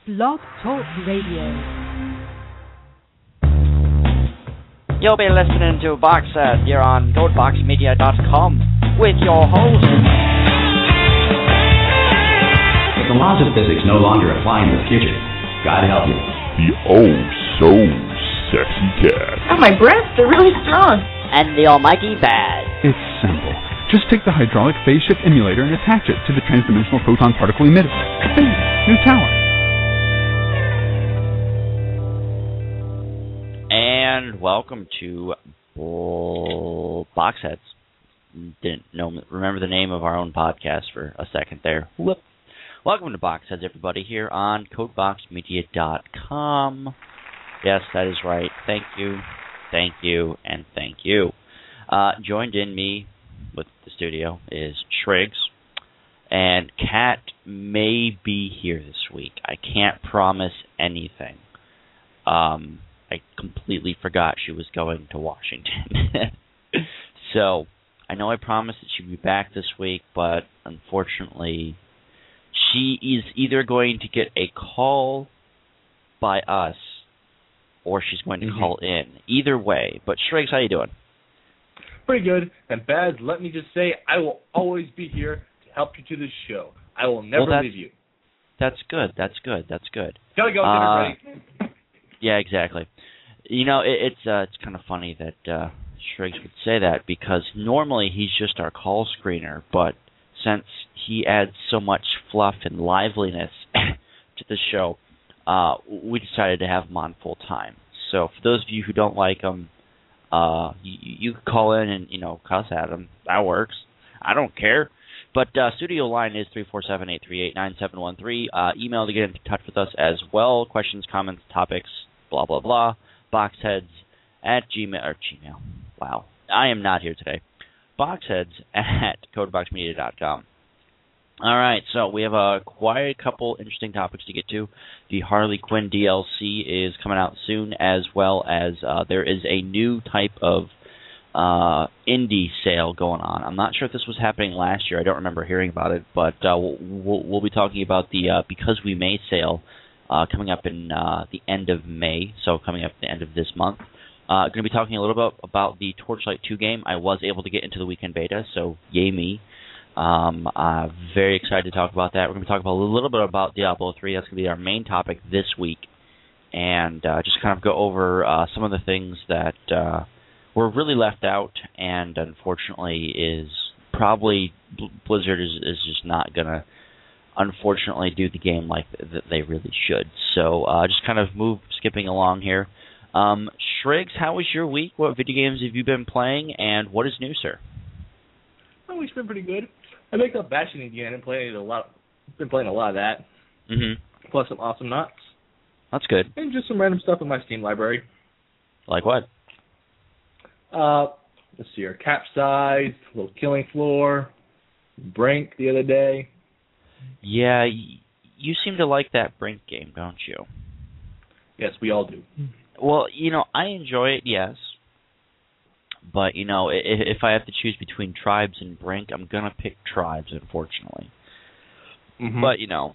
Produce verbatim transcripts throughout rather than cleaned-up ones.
Blog Talk Radio. You'll be listening to Box Set here on Codebox Media dot com with your host. If the laws of physics no longer apply in the future, God help you. The oh so sexy cat. Oh, my breasts are really strong. And the almighty bad. It's simple. Just take the hydraulic phase shift emulator and attach it to the transdimensional photon particle emitter. Bing! New tower. And welcome to Bull Box Heads. Didn't know, remember the name of our own podcast for a second there. Whoop. Welcome to Box Heads, everybody, here on Codebox Media dot com. Yes, that is right. Thank you, thank you, and thank you. Uh, joined in me with the studio is Shriggs, and Kat may be here this week. I can't promise anything. Um, I completely forgot she was going to Washington. So, I know I promised that she'd be back this week, but unfortunately, she is either going to get a call by us, or she's going to mm-hmm. call in. Either way. But Shriggs, how you doing? Pretty good. And Baz, let me just say, I will always be here to help you to this show. I will never well, leave you. That's good. That's good. That's good. Gotta go, uh, everybody. Yeah, exactly. You know, it, it's uh, it's kind of funny that uh, Shriggs would say that, because normally he's just our call screener, but since he adds so much fluff and liveliness to the show, uh, we decided to have him on full time. So for those of you who don't like him, uh, you, you can call in and, you know, cuss at him. That works. I don't care. But uh, studio line is three four seven, eight three eight, nine seven one three. Uh, email to get in touch with us as well. Questions, comments, topics, blah, blah, blah. Boxheads at Gmail, or Gmail. Wow. I am not here today. Boxheads at Codebox Media dot com. All right, so we have a quite a couple interesting topics to get to. The Harley Quinn D L C is coming out soon, as well as uh, there is a new type of uh, indie sale going on. I'm not sure if this was happening last year. I don't remember hearing about it, but uh, we'll, we'll, we'll be talking about the uh, Because We May sale uh, coming up in uh, the end of May, so coming up at the end of this month. Uh, going to be talking a little bit about the Torchlight two game. I was able to get into the weekend beta, so yay me. Um, I'm very excited to talk about that. We're going to be talking about a little bit about Diablo three. That's going to be our main topic this week. And uh, just kind of go over uh, some of the things that uh, were really left out, and unfortunately is probably Blizzard is, is just not going to, unfortunately, do the game like that they really should. So uh, just kind of move, skipping along here. Um, Shriggs, how was your week? What video games have you been playing, and what is new, sir? My week's been pretty good. I picked up Bastion again and played a lot. Been playing a lot of that. Mm-hmm. Plus some Awesome Knots. That's good. And just some random stuff in my Steam library. Like what? Uh, let's see here. Capsized, Little Killing Floor, Brink the other day. Yeah, y- you seem to like that Brink game, don't you? Yes, we all do. Well, you know, I enjoy it, yes. But, you know, if, if I have to choose between Tribes and Brink, I'm going to pick Tribes, unfortunately. Mm-hmm. But, you know,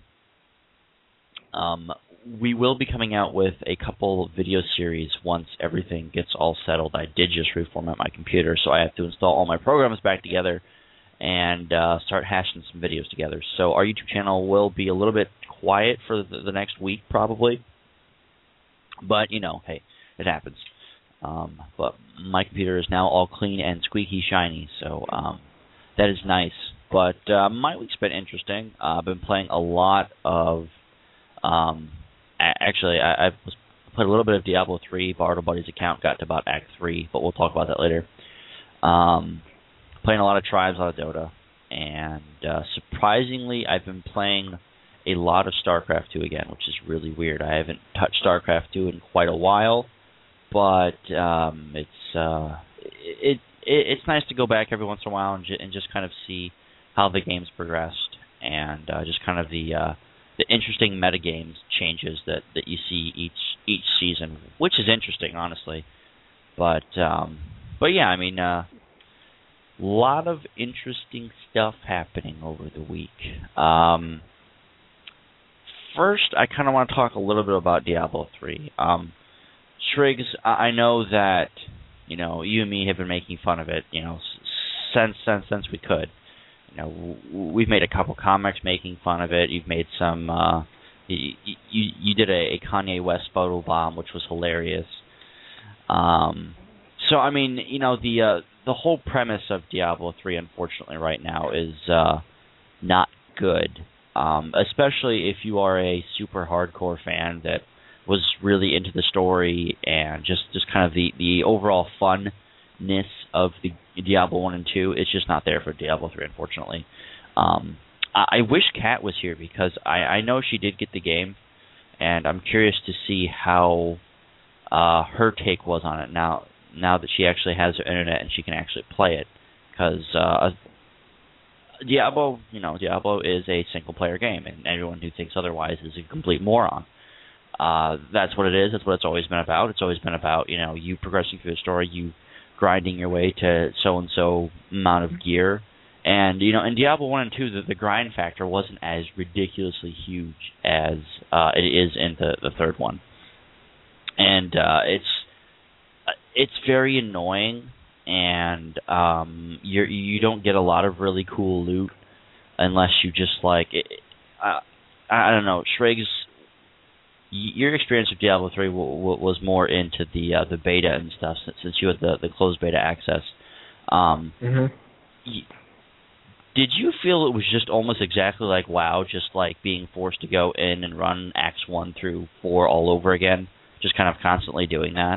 um, we will be coming out with a couple video series once everything gets all settled. I did just reformat my computer, so I have to install all my programs back together and uh, start hashing some videos together. So our YouTube channel will be a little bit quiet for the, the next week, probably. But, you know, hey, it happens. Um, but my computer is now all clean and squeaky shiny, so um, that is nice. But uh, my week's been interesting. Uh, I've been playing a lot of... Um, actually, I, I've played a little bit of Diablo three, borrowed a buddy's account, got to about Act three, but we'll talk about that later. Um, playing a lot of Tribes, a lot of Dota. And uh, surprisingly, I've been playing a lot of StarCraft two again, which is really weird. I haven't touched StarCraft two in quite a while. But um, it's uh, it, it it's nice to go back every once in a while and, ju- and just kind of see how the game's progressed, and uh, just kind of the uh, the interesting metagames changes that, that you see each each season, which is interesting, honestly. But um, but yeah, I mean, a uh, lot of interesting stuff happening over the week. Um, first, I kind of want to talk a little bit about Diablo three. Um, Shriggs, I know that, you know, you and me have been making fun of it, you know, since since since we could. You know, we've made a couple comics making fun of it. You've made some. Uh, you, you you did a, a Kanye West photo bomb, which was hilarious. Um, so I mean, you know, the uh, the whole premise of Diablo three, unfortunately, right now is uh, not good. Um, especially if you are a super hardcore fan that was really into the story and just, just kind of the, the overall funness of the Diablo one and two. It's just not there for Diablo three, unfortunately. Um, I, I wish Kat was here because I, I know she did get the game, and I'm curious to see how uh, her take was on it now now that she actually has her internet and she can actually play it. Because uh, Diablo, you know, Diablo is a single-player game, and anyone who thinks otherwise is a complete moron. Uh, that's what it is. That's what it's always been about. It's always been about, you know, you progressing through the story, you grinding your way to so-and-so amount of gear. And, you know, in Diablo one and two, the, the grind factor wasn't as ridiculously huge as uh, it is in the, the third one. And uh, it's it's very annoying, and um, you you don't get a lot of really cool loot unless you just, like, it, uh, I don't know, Shriggs, your experience with Diablo three w- w- was more into the uh, the beta and stuff, since, since you had the, the closed beta access. Um, mm-hmm. y- did you feel it was just almost exactly like WoW, just like being forced to go in and run Acts one through four all over again, just kind of constantly doing that?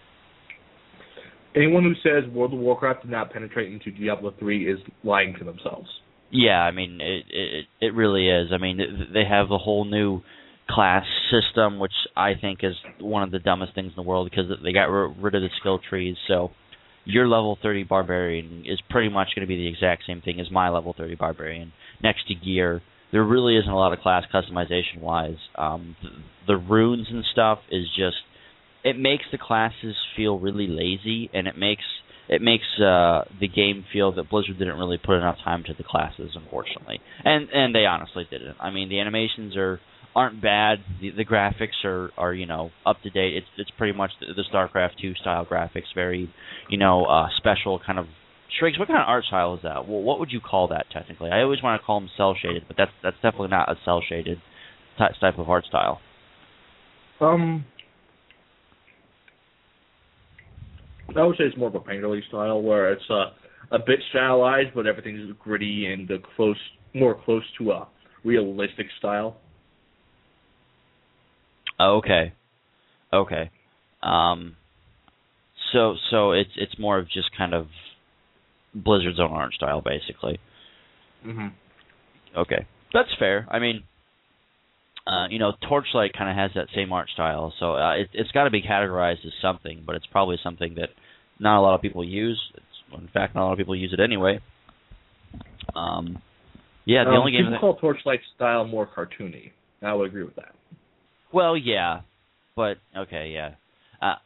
Anyone who says World of Warcraft did not penetrate into Diablo three is lying to themselves. Yeah, I mean, it it, it really is. I mean, they have a whole new class system, which I think is one of the dumbest things in the world, because they got rid of the skill trees. So your level thirty barbarian is pretty much going to be the exact same thing as my level thirty barbarian. Next to gear, there really isn't a lot of class customization wise. Um, the, the runes and stuff is just, it makes the classes feel really lazy, and it makes it makes uh, the game feel that Blizzard didn't really put enough time to the classes, unfortunately. And and they honestly didn't. I mean, the animations are aren't bad. The, the graphics are, are, you know, up to date. It's it's pretty much the, the StarCraft two style graphics, very, you know, uh, special kind of. Shriggs, what kind of art style is that? Well, what would you call that technically? I always want to call them cell shaded, but that's that's definitely not a cell shaded type of art style. Um, I would say it's more of a painterly style, where it's uh, a bit stylized, but everything's gritty and uh, close, more close to a realistic style. Okay, okay. Um, so so it's it's more of just kind of Blizzard's own art style, basically. Mm-hmm. Okay, that's fair. I mean, uh, you know, Torchlight kind of has that same art style, so uh, it, it's got to be categorized as something, but it's probably something that not a lot of people use. It's, in fact, not a lot of people use it anyway. Um, yeah, the um, only game people that call Torchlight style more cartoony. I would agree with that. Well, yeah, but okay, yeah. Uh,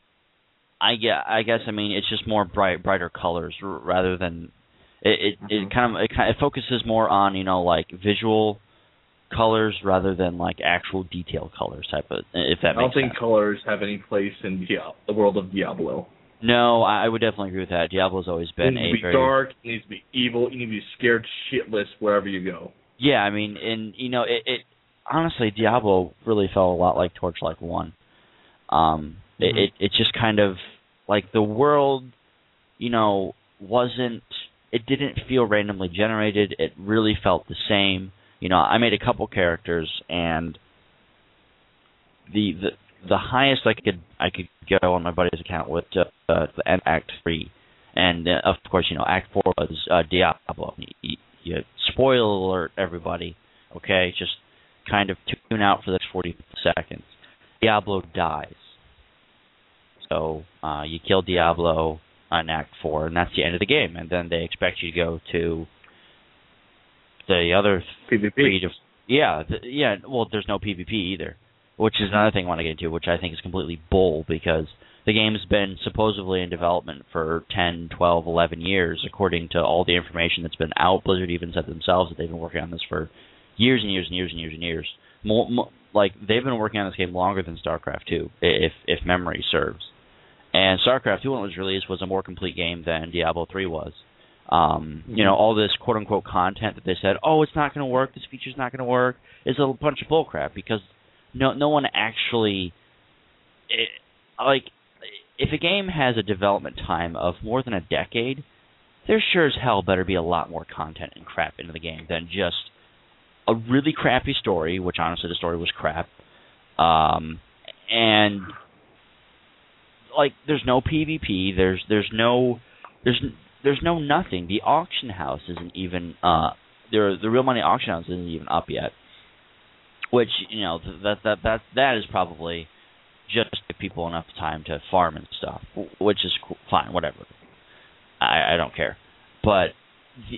I yeah, I guess I mean it's just more bright, brighter colors r- rather than it. It, mm-hmm. it kind of it, kind of, it focuses more on, you know, like visual colors rather than like actual detail colors type of. If that makes sense. I don't think colors have any place in Dia- the world of Diablo. No, I, I would definitely agree with that. Diablo's always been it needs a to be very dark. It needs to be evil. You need to be scared shitless wherever you go. Yeah, I mean, and you know, it, it honestly, Diablo really felt a lot like Torchlight one. Um, mm-hmm. it, it it just kind of like the world, you know, wasn't. It didn't feel randomly generated. It really felt the same. You know, I made a couple characters, and the the the highest I could I could go on my buddy's account with uh, uh, the end Act three, and uh, of course, you know, Act four was uh, Diablo. You, you, spoiler alert, everybody. Okay, just kind of tune out for the next forty seconds. Diablo dies. So uh, you kill Diablo on Act four, and that's the end of the game. And then they expect you to go to the other PvP. three. To, yeah, the, yeah. Well, there's no PvP either, which is another thing I want to get into, which I think is completely bull, because the game's been supposedly in development for ten, twelve, eleven years, according to all the information that's been out. Blizzard even said themselves that they've been working on this for years and years and years and years and years. More, more, like they've been working on this game longer than StarCraft two, if if memory serves. And StarCraft two, when it was released, was a more complete game than Diablo three was. Um, mm-hmm. You know, all this quote unquote content that they said, oh, it's not going to work, this feature's not going to work, is a bunch of bullcrap because no no one actually it, like. If a game has a development time of more than a decade, there sure as hell better be a lot more content and crap into the game than just a really crappy story, which honestly the story was crap, um, and like there's no PvP, there's there's no there's there's no nothing. The auction house isn't even uh, the the real money auction house isn't even up yet, which you know that that that that is probably just give people enough time to farm and stuff, which is cool, fine, whatever. I, I don't care. But the,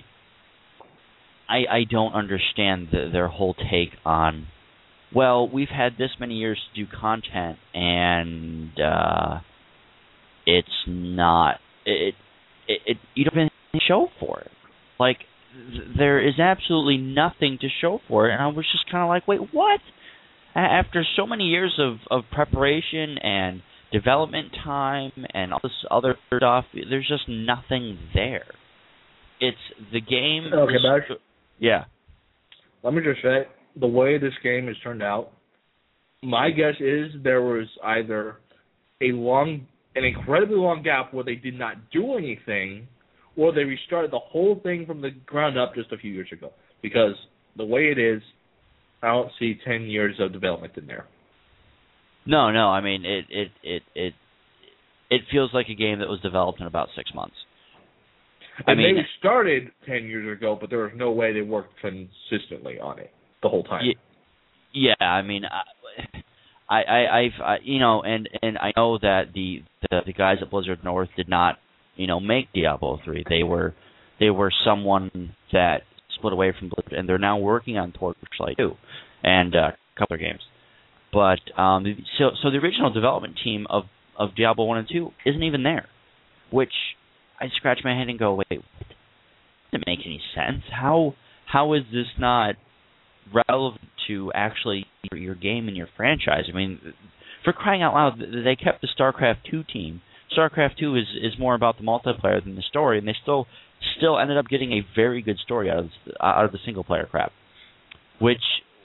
I I don't understand the, their whole take on, well, we've had this many years to do content, and uh, it's not, it, it, it you don't have to show for it. Like, th- there is absolutely nothing to show for it, and I was just kind of like, wait, what? After so many years of, of preparation and development time and all this other stuff, there's just nothing there. It's the game. Okay, is, Bash. Yeah. Let me just say, the way this game has turned out, my guess is there was either a long, an incredibly long gap where they did not do anything, or they restarted the whole thing from the ground up just a few years ago. Because the way it is, I don't see ten years of development in there. No, no. I mean, it it it it it feels like a game that was developed in about six months. And I mean, they started ten years ago, but there was no way they worked consistently on it the whole time. Yeah, yeah I mean, I, I, I've, I, you know, and and I know that the, the the guys at Blizzard North did not, you know, make Diablo three. They were they were someone that split away from Blizzard, and they're now working on Torchlight two and uh, a couple of games. But um, so so the original development team of, of Diablo one and two isn't even there, which I scratch my head and go, wait, what? Doesn't make any sense. How how is this not relevant to actually your game and your franchise? I mean, for crying out loud, they kept the StarCraft two team. StarCraft two is, is more about the multiplayer than the story, and they still still ended up getting a very good story out of out of the single player crap. Which,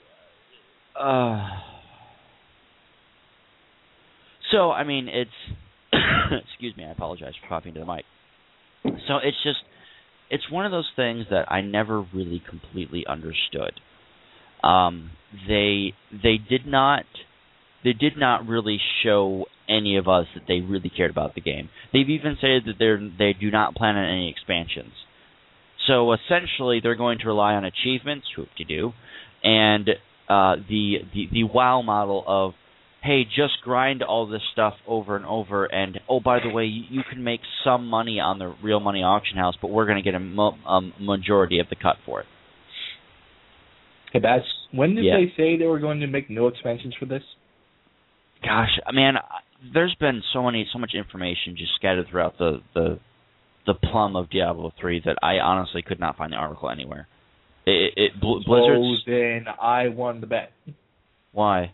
uh, so I mean, it's excuse me, I apologize for coughing to the mic. So it's just, it's one of those things that I never really completely understood. Um, they they did not they did not really show any of us that they really cared about the game. They've even said that they they do not plan on any expansions. So essentially, they're going to rely on achievements, whoop-de-doo, and uh, the, the the WoW model of, hey, just grind all this stuff over and over, and oh, by the way, you, you can make some money on the real money auction house, but we're going to get a, mo- a majority of the cut for it. Hey, Baz, when did yeah. they say they were going to make no expansions for this? Gosh, man, there's been so many, so much information just scattered throughout the, the, the plum of Diablo three that I honestly could not find the article anywhere. It, it, it Blizzard's... So then I won the bet. Why?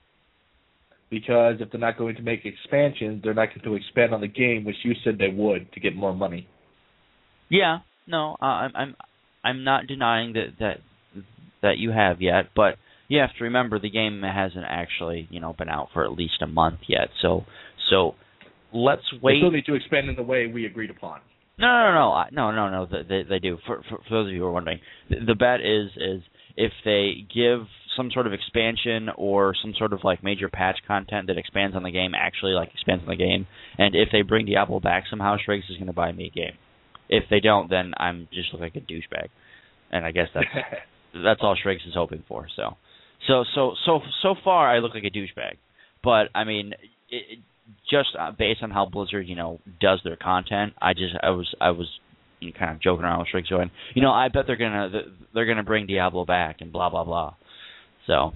Because if they're not going to make expansions, they're not going to expand on the game, which you said they would to get more money. Yeah, no, uh, I'm, I'm, I'm not denying that that that you have yet, but you have to remember the game hasn't actually, you know, been out for at least a month yet. So, so let's wait. They still need to expand in the way we agreed upon. No, no, no, no, no, no. no they, they do. For, for for those of you who are wondering, the, the bet is is if they give some sort of expansion or some sort of like major patch content that expands on the game, actually like expands on the game, and if they bring Diablo back somehow, Shrakes is going to buy me a game. If they don't, then I'm just look like a douchebag, and I guess that's that's all Shrakes is hoping for. So, so, so, so, so far I look like a douchebag, but I mean, it, just based on how Blizzard, you know, does their content, I just I was I was. You know, kind of joking around with Shrakes going, you know, I bet they're gonna they're gonna bring Diablo back and blah blah blah. So,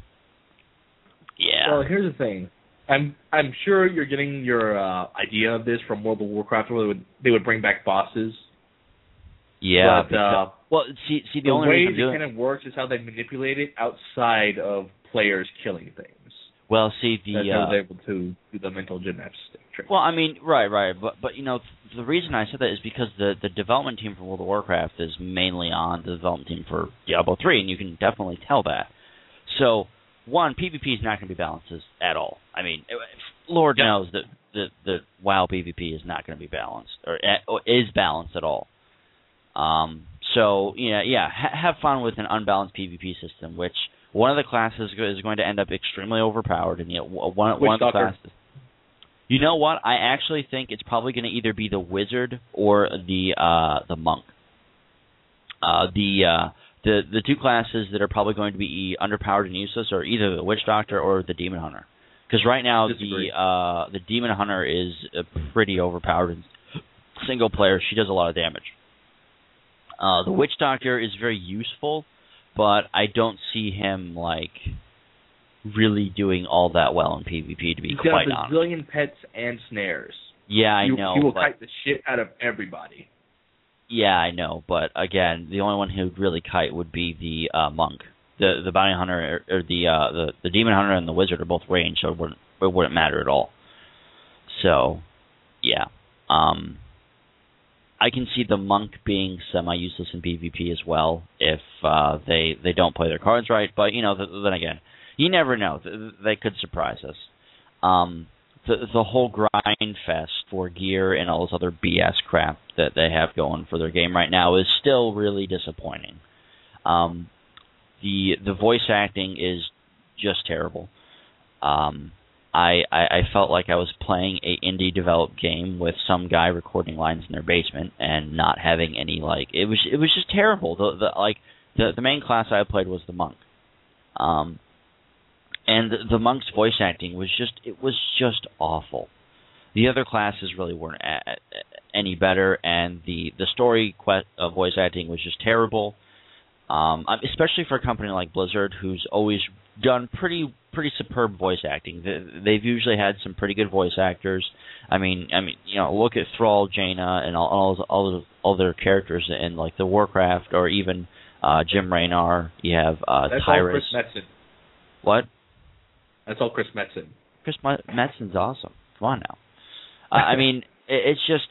yeah. Well, here's the thing. I'm I'm sure you're getting your uh, idea of this from World of Warcraft, where they would they would bring back bosses. Yeah. But, uh, well, see, see, the, the only way reason it doing... kind of works is how they manipulate it outside of players killing things. Well, see the that uh, was able to do the mental gymnastics trick. Well, I mean, right, right, but but you know, the reason I said that is because the the development team for World of Warcraft is mainly on the development team for Diablo three, and you can definitely tell that. So, one, PvP is not going to be balanced at all. I mean, Lord yeah. knows that the the WoW PvP is not going to be balanced or, or is balanced at all. Um, so yeah, yeah, ha- have fun with an unbalanced PvP system, which one of the classes is going to end up extremely overpowered, and you know, one, one of the classes. You know what? I actually think it's probably going to either be the wizard or the uh, the monk. Uh, the uh, the the two classes that are probably going to be underpowered and useless are either the witch doctor or the demon hunter. Because right now Disagree. the uh, the demon hunter is uh, pretty overpowered in single player. She does a lot of damage. Uh, the witch doctor is very useful, but I don't see him like really doing all that well in PvP, to be He's quite got a honest. zillion pets and snares. Yeah, I you, know. He will but, kite the shit out of everybody. Yeah, I know, but again, the only one who would really kite would be the uh, monk. The the bounty hunter or, or the uh, the the demon hunter and the wizard are both ranged, so it wouldn't it wouldn't matter at all. So, yeah, um, I can see the monk being semi-useless in PvP as well if uh, they they don't play their cards right. But you know, th- then again, you never know. They could surprise us. Um, the the whole grind fest for gear and all this other B S crap that they have going for their game right now is still really disappointing. Um, the the voice acting is just terrible. Um, I, I I felt like I was playing a indie developed game with some guy recording lines in their basement and not having any like it was it was just terrible. The the like the the main class I played was the monk. Um. And the monk's voice acting was just, it was just awful. The other classes really weren't a, a, any better, and the, the story quest, uh, voice acting was just terrible, um, especially for a company like Blizzard, who's always done pretty pretty superb voice acting. They've usually had some pretty good voice actors. I mean, I mean, you know, look at Thrall, Jaina, and all all, all, all their characters in, like, the Warcraft, or even uh, Jim Raynor. You have uh, That's Tyrus. all Chris Metzen. What? That's all Chris Metzen. Chris Metzen's awesome. Come on now. Uh, I mean, it, it's just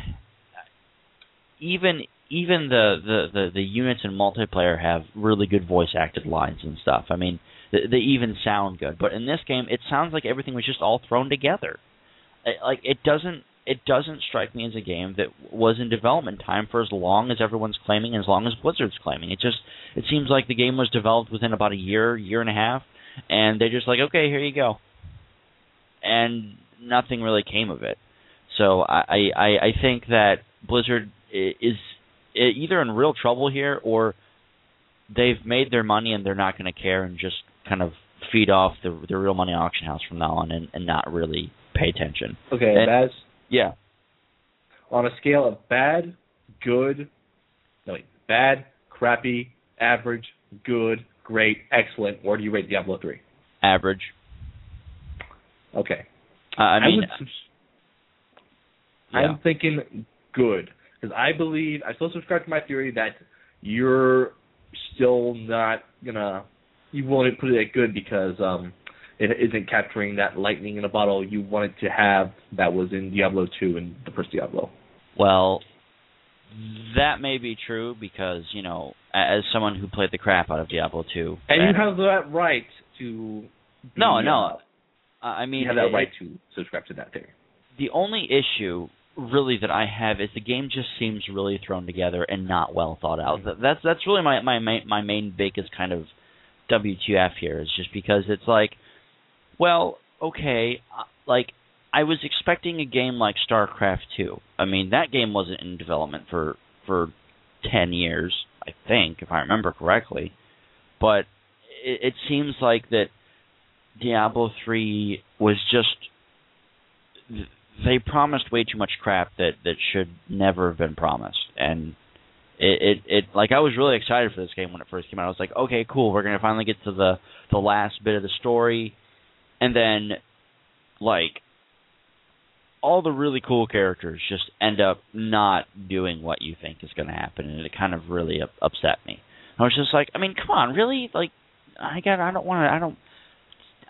even even the, the, the, the units in multiplayer have really good voice acted lines and stuff. I mean, they, they even sound good. But in this game, it sounds like everything was just all thrown together. It, like it doesn't it doesn't strike me as a game that was in development time for as long as everyone's claiming, and as long as Blizzard's claiming. It just it seems like the game was developed within about a year, year and a half. And they're just like, okay, here you go. And nothing really came of it. So I, I, I think that Blizzard is either in real trouble here, or they've made their money and they're not going to care and just kind of feed off the, the real money auction house from now on and, and not really pay attention. Okay, and, Baz? Yeah. On a scale of bad, good, no wait, bad, crappy, average, good, great, excellent, where do you rate Diablo three? Average. Okay. Uh, I mean, I would, yeah. I'm thinking good, because I believe, I still subscribe to my theory that you're still not going to, you won't put it at good because um, it isn't capturing that lightning in a bottle you wanted to have that was in Diablo two and the first Diablo. Well, that may be true because, you know, as someone who played the crap out of Diablo two. And you have that right to... Be, no, no. Uh, I mean... You have that it, right to subscribe to that theory. The only issue, really, that I have is the game just seems really thrown together and not well thought out. That's that's really my, my, my main biggest kind of W T F here, is just because it's like, well, okay, like... I was expecting a game like StarCraft two. I mean, that game wasn't in development for for ten years, I think, if I remember correctly. But it, it seems like that Diablo three was just... They promised way too much crap that, that should never have been promised. And it, it, it... Like, I was really excited for this game when it first came out. I was like, okay, cool, we're going to finally get to the, the last bit of the story. And then, like... all the really cool characters just end up not doing what you think is going to happen, and it kind of really up, upset me. I was just like, I mean, come on, really? Like, I got, I don't want to, I don't,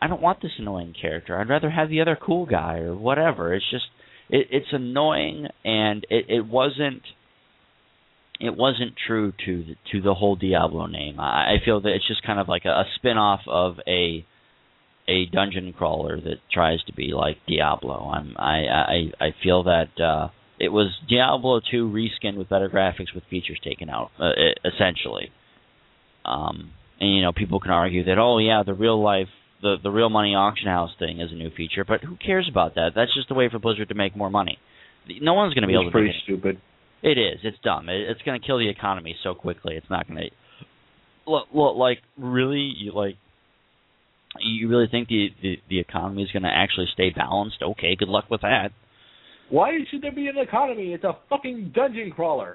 I don't want this annoying character. I'd rather have the other cool guy or whatever. It's just it, it's annoying, and it, it wasn't it wasn't true to the, to the whole Diablo name. I, I feel that it's just kind of like a, a spin-off of a a dungeon crawler that tries to be like Diablo. I'm I I, I feel that uh, it was Diablo two reskinned with better graphics with features taken out, uh, essentially. Um, and you know, people can argue that, oh yeah, the real life, the the real money auction house thing is a new feature, but who cares about that? That's just a way for Blizzard to make more money. No one's going to be able to. It's pretty make it. stupid. It is. It's dumb. It, it's going to kill the economy so quickly. It's not going to. Look, look, like really, you like. You really think the, the, the economy is going to actually stay balanced? Okay, good luck with that. Why should there be an economy? It's a fucking dungeon crawler.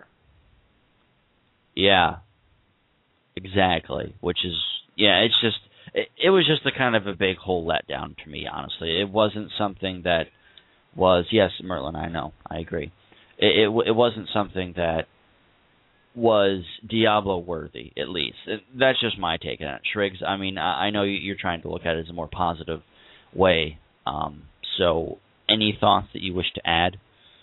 Yeah, exactly. Which is, yeah, it's just, it, it was just a kind of a big whole letdown to me, honestly. It wasn't something that was, yes, Merlin, I know, I agree. It, it, it wasn't something that was Diablo worthy, at least. That's just my take on it. Shriggs, I mean, I know you're trying to look at it as a more positive way. Um, so, any thoughts that you wish to add?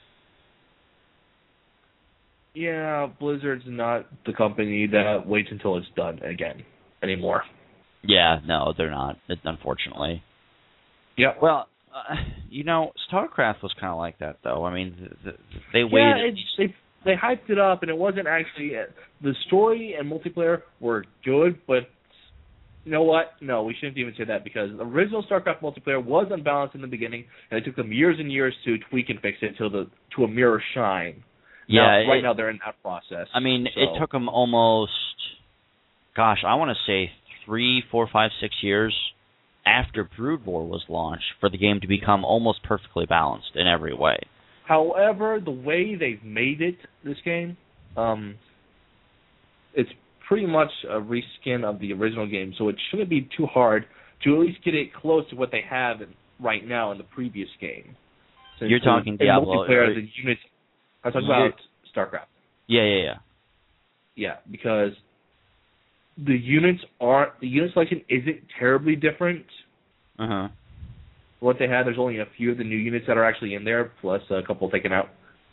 Yeah, Blizzard's not the company that waits until it's done again anymore. Yeah, no, they're not, unfortunately. Yeah. Well, uh, you know, StarCraft was kind of like that, though. I mean, th- th- they yeah, waited. They, they hyped it up, and it wasn't actually... The story and multiplayer were good, but you know what? No, we shouldn't even say that, because the original StarCraft multiplayer was unbalanced in the beginning, and it took them years and years to tweak and fix it to the to a mirror shine. Yeah, now, it, right now they're in that process. I mean, so. it took them almost, gosh, I want to say three, four, five, six years after Brood War was launched for the game to become almost perfectly balanced in every way. However, the way they've made it, this game, um, it's pretty much a reskin of the original game, so it shouldn't be too hard to at least get it close to what they have right now in the previous game. Since You're talking in Diablo. multiplayer, Or, the units. I'm talking about StarCraft. Yeah, yeah, yeah. Yeah, because the units aren't the unit selection isn't terribly different. Uh huh. What they had, there's only a few of the new units that are actually in there, plus a couple taken out.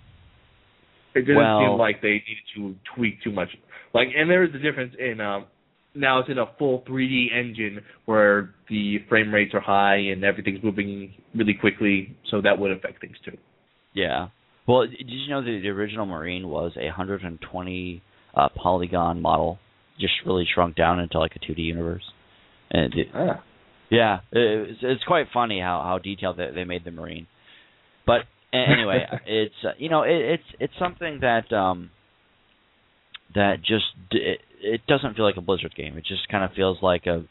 It didn't well, seem like they needed to tweak too much. Like, and there's the difference in um, now it's in a full three D engine where the frame rates are high and everything's moving really quickly, so that would affect things too. Yeah. Well, did you know that the original Marine was a one hundred twenty uh, polygon model, just really shrunk down into like a two D universe? And it, ah. Yeah, it's, it's quite funny how, how detailed they, they made the Marine. But anyway, it's uh, you know it, it's it's something that um, that just it, it doesn't feel like a Blizzard game. It just kind of feels like a,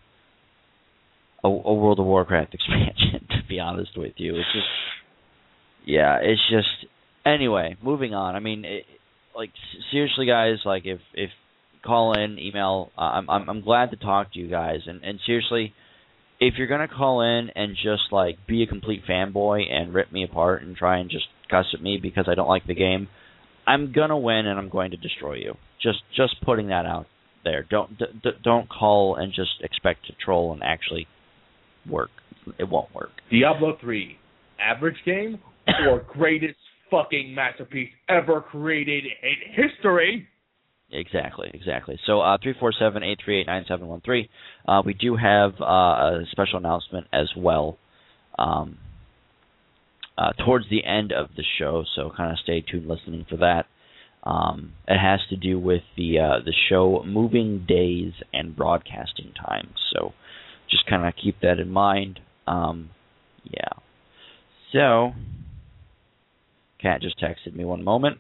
a a World of Warcraft expansion. To be honest with you, it's just yeah, it's just anyway. Moving on. I mean, it, like seriously, guys, like if if call in, email. Uh, I'm I'm I'm glad to talk to you guys, and and seriously. If you're going to call in and just, like, be a complete fanboy and rip me apart and try and just cuss at me because I don't like the game, I'm going to win and I'm going to destroy you. Just just putting that out there. Don't d- d- don't call and just expect to troll and actually work. It won't work. Diablo three, average game or greatest fucking masterpiece ever created in history? Exactly, exactly. So uh, three four seven, eight three eight, nine seven one three. Uh, we do have uh, a special announcement as well um, uh, towards the end of the show, so kind of stay tuned listening for that. Um, it has to do with the uh, the show moving days and broadcasting times, so just kind of keep that in mind. Um, yeah. So, Kat just texted me one moment.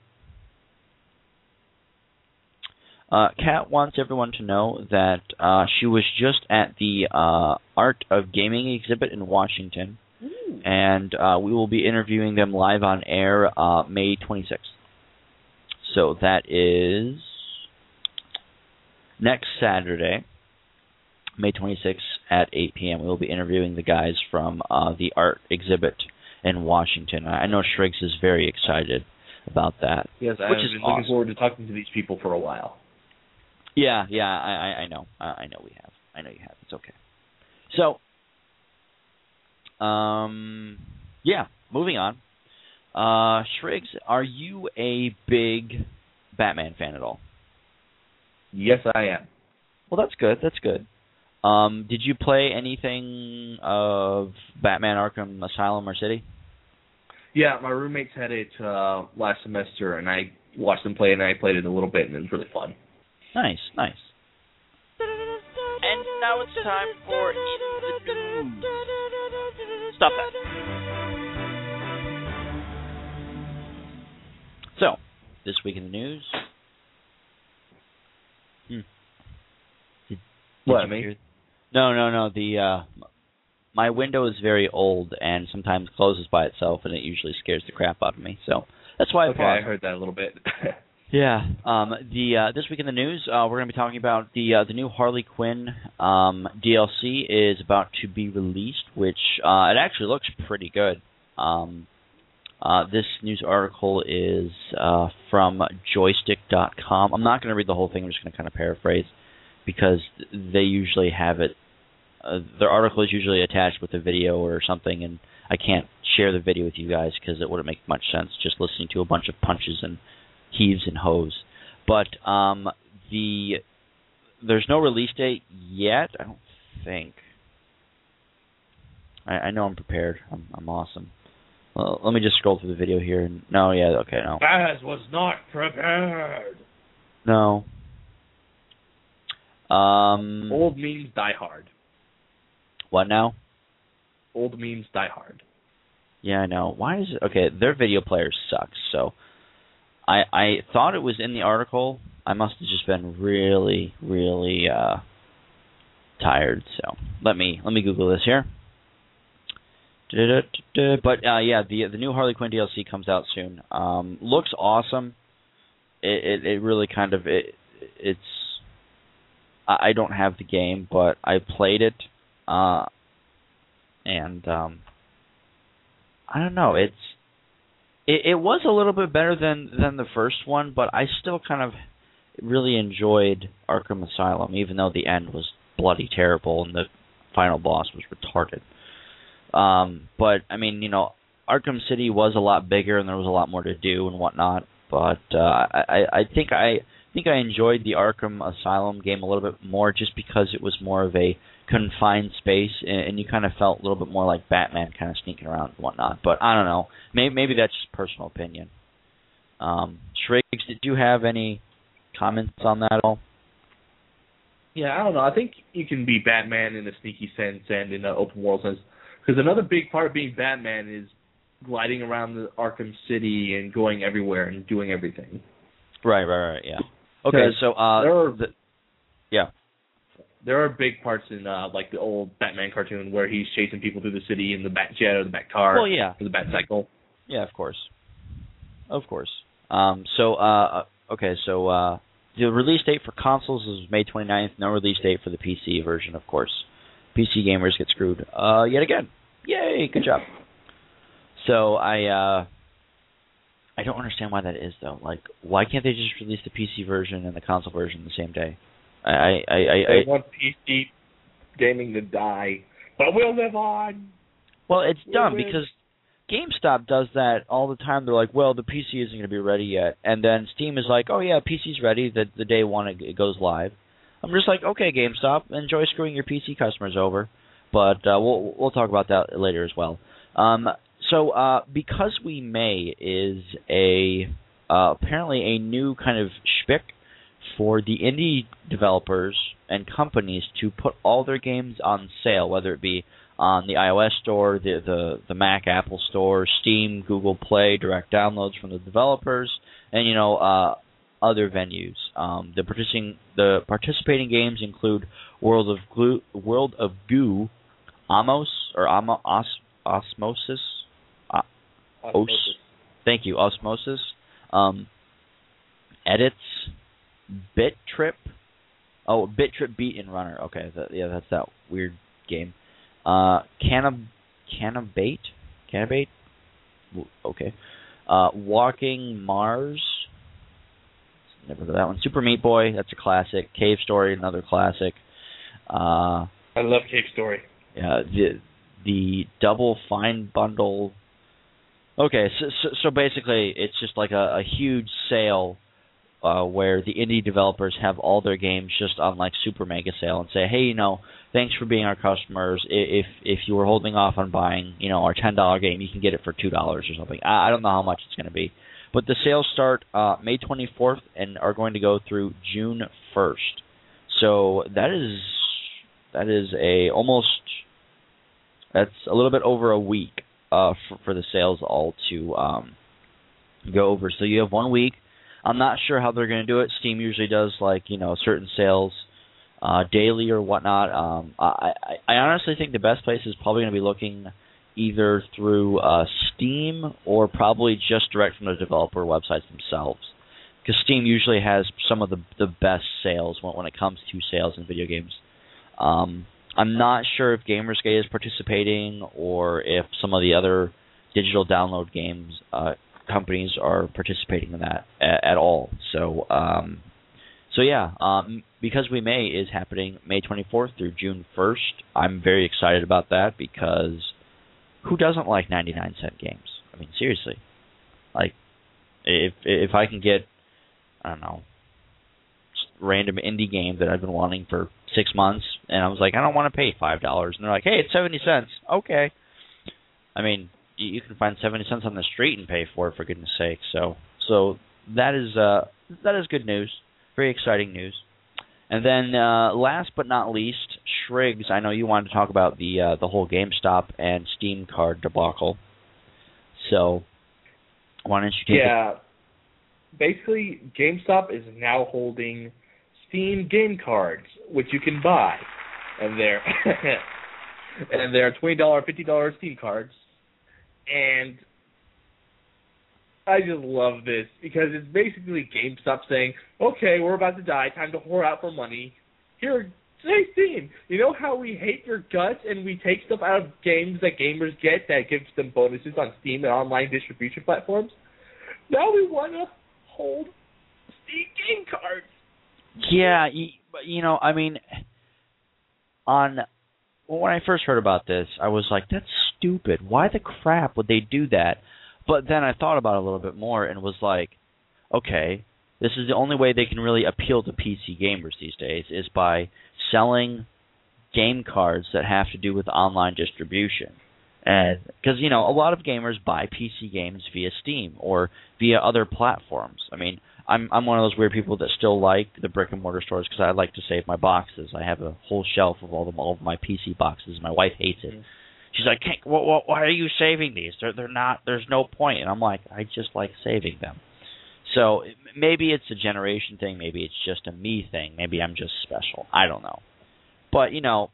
Uh, Kat wants everyone to know that uh, she was just at the uh, Art of Gaming exhibit in Washington, Ooh. and uh, we will be interviewing them live on air uh, May twenty-sixth. So that is next Saturday, May twenty-sixth at eight p.m. We will be interviewing the guys from uh, the Art exhibit in Washington. I know Shriggs is very excited about that. Yes, I've which been is looking awesome. forward to talking to these people for a while. Yeah, yeah, I, I know, uh, I know we have, I know you have. It's okay. So, Um, yeah, moving on. Uh, Shriggs, are you a big Batman fan at all? Yes, I am. Well, that's good. That's good. Um, did you play anything of Batman Arkham Asylum or City? Yeah, my roommates had it uh, last semester, and I watched them play it, and I played it a little bit, and it was really fun. Nice, nice. And now it's time for In the News. Stop that. So, this week in the news. Hmm. Did, did What, you me? hear- No, no, no. The uh, my window is very old and sometimes closes by itself, and it usually scares the crap out of me. So that's why I Okay, paused. I heard that a little bit. Yeah. Um, the uh, this week in the news, uh, we're going to be talking about the uh, the new Harley Quinn um, D L C is about to be released, which uh, it actually looks pretty good. Um, uh, this news article is uh, from joystick dot com. I'm not going to read the whole thing. I'm just going to kind of paraphrase because they usually have it. Uh, their article is usually attached with a video or something, and I can't share the video with you guys because it wouldn't make much sense just listening to a bunch of punches and heaves and hoes. But um, the there's no release date yet, I don't think. I, I know I'm prepared. I'm, I'm awesome. Well, let me just scroll through the video here. And, no, yeah, okay, no. Baz was not prepared. No. Um, Old memes die hard. What now? Old memes die hard. Yeah, I know. Why is it? Okay, their video player sucks, so I I thought it was in the article. I must have just been really, really uh, tired. So let me let me Google this here. But uh, yeah, the the new Harley Quinn D L C comes out soon. Um, looks awesome. It, it it really kind of it it's. I don't have the game, but I played it, uh, and um, I don't know. It's It, it was a little bit better than, than the first one, but I still kind of really enjoyed Arkham Asylum, even though the end was bloody terrible and the final boss was retarded. Um, but, I mean, you know, Arkham City was a lot bigger and there was a lot more to do and whatnot, but uh, I, I think I think I enjoyed the Arkham Asylum game a little bit more just because it was more of a confined space, and you kind of felt a little bit more like Batman kind of sneaking around and whatnot. But I don't know. Maybe, maybe that's just personal opinion. Um, Shriggs, did you have any comments on that at all? Yeah, I don't know. I think you can be Batman in a sneaky sense and in an open world sense. Because another big part of being Batman is gliding around the Arkham City and going everywhere and doing everything. Right, right, right, yeah. Okay, so uh, there are, the, yeah. There are big parts in uh, like the old Batman cartoon where he's chasing people through the city in the Batjet or the Batcar well, yeah. or the Batcycle. Yeah, of course. Of course. Um, so, uh, okay, so uh, the release date for consoles is May twenty-ninth. No release date for the P C version, of course. P C gamers get screwed uh, yet again. Yay, good job. So I uh, I don't understand why that is, though. Like, why can't they just release the P C version and the console version the same day? I, I, I, I, they want P C gaming to die, but we'll live on. Well, it's we'll dumb live. because GameStop does that all the time. They're like, well, the P C isn't going to be ready yet. And then Steam is like, oh, yeah, P C's ready the, the day one it goes live. I'm just like, okay, GameStop, enjoy screwing your P C customers over. But uh, we'll we'll talk about that later as well. Um, so uh, Because We May is a uh, apparently a new kind of shtick for the indie developers and companies to put all their games on sale, whether it be on the iOS store, the, the, the Mac Apple Store, Steam, Google Play, direct downloads from the developers, and, you know, uh, other venues. Um, the participating the participating games include World of Glue, World of Goo, Amos or Amo, Os, Osmosis, uh, Osmosis. Os, thank you, Osmosis, um, Edits, Bit Trip, oh, Bit Trip Beat and Runner. Okay, that, yeah, that's that weird game. Uh, Canab, Canabate, Canabate, okay. Uh, Walking Mars. Never heard of that one. Super Meat Boy, that's a classic. Cave Story, another classic. Uh, I love Cave Story. Yeah, the the Double Fine bundle. Okay, so so, so basically, it's just like a, a huge sale uh, where the indie developers have all their games just on like super mega sale and say, hey, you know, thanks for being our customers. If if you were holding off on buying, you know, our ten dollar game, you can get it for two dollars or something. I, I don't know how much it's going to be, but the sales start uh, May twenty-fourth and are going to go through June first. So that is that is a almost that's a little bit over a week. Uh, for, for the sales all to um, go over. So you have one week. I'm not sure how they're going to do it. Steam usually does like, you know, certain sales uh, daily or whatnot. Um, I, I, I honestly think the best place is probably going to be looking either through uh, Steam or probably just direct from the developer websites themselves. Because Steam usually has some of the the best sales when, when it comes to sales in video games. Um I'm not sure if Gamersgate is participating or if some of the other digital download games uh, companies are participating in that a- at all. So, um, so yeah, um, Because We May is happening May twenty-fourth through June first. I'm very excited about that because who doesn't like ninety-nine cent games? I mean, seriously. Like, if if I can get, I don't know, random indie game that I've been wanting for six months, and I was like, I don't want to pay five dollars, and they're like, hey, it's seventy cents. Okay. I mean, you, you can find seventy cents on the street and pay for it, for goodness sake. So, so that is uh, that is good news, very exciting news. And then uh, last but not least, Shriggs. I know you wanted to talk about the uh, the whole GameStop and Steam card debacle. So, why don't you take yeah. it? Basically, GameStop is now holding Steam game cards, which you can buy, and they're and they're twenty dollars, fifty dollars Steam cards, and I just love this because it's basically GameStop saying, "Okay, we're about to die, time to whore out for money. Here, say Steam. You know how we hate your guts and we take stuff out of games that gamers get that gives them bonuses on Steam and online distribution platforms? Now we want to hold Steam game cards." Yeah, you, you know, I mean, on when I first heard about this, I was like, that's stupid. Why the crap would they do that? But then I thought about it a little bit more and was like, okay, this is the only way they can really appeal to P C gamers these days is by selling game cards that have to do with online distribution. And because, you know, a lot of gamers buy P C games via Steam or via other platforms. I mean, I'm I'm one of those weird people that still like the brick and mortar stores because I like to save my boxes. I have a whole shelf of all of all of my P C boxes. My wife hates it. She's like, Can't, what, what, "Why are you saving these? They're they're not. There's no point." And I'm like, I just like saving them. So maybe it's a generation thing. Maybe it's just a me thing. Maybe I'm just special. I don't know. But you know,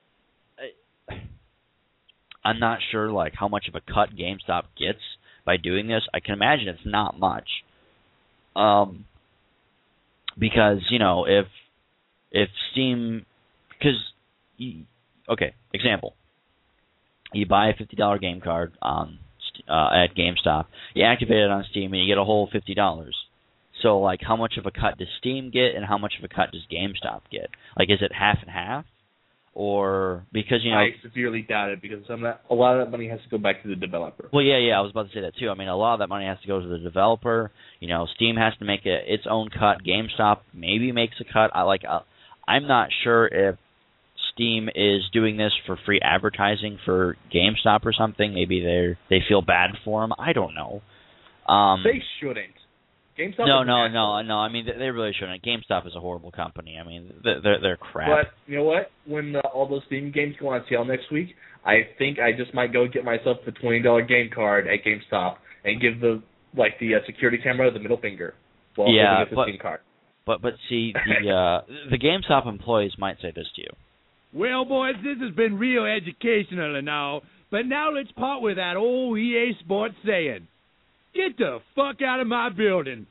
I'm not sure like how much of a cut GameStop gets by doing this. I can imagine it's not much. Um, because you know if if Steam, because okay, example, you buy a fifty dollar game card on uh, at GameStop, you activate it on Steam, and you get a whole fifty dollars. So like, how much of a cut does Steam get, and how much of a cut does GameStop get? Like, is it half and half? Or because, you know, I severely doubt it because some of that, a lot of that money has to go back to the developer. Well, yeah, yeah, I was about to say that too. I mean, a lot of that money has to go to the developer. You know, Steam has to make a, its own cut. GameStop maybe makes a cut. I like. Uh, I'm not sure if Steam is doing this for free advertising for GameStop or something. Maybe they they feel bad for them. I don't know. Um, they shouldn't. GameStop no, no, no, no. I mean, they really shouldn't. GameStop is a horrible company. I mean, they're they're crap. But you know what? When uh, all those Steam games go on sale next week, I think I just might go get myself the twenty dollar game card at GameStop and give the like the uh, security camera the middle finger while yeah, holding up the but, Steam card. But but see, the uh, the GameStop employees might say this to you. Well, boys, this has been real educational and all, but now let's part with that old E A Sports saying, "Get the fuck out of my building."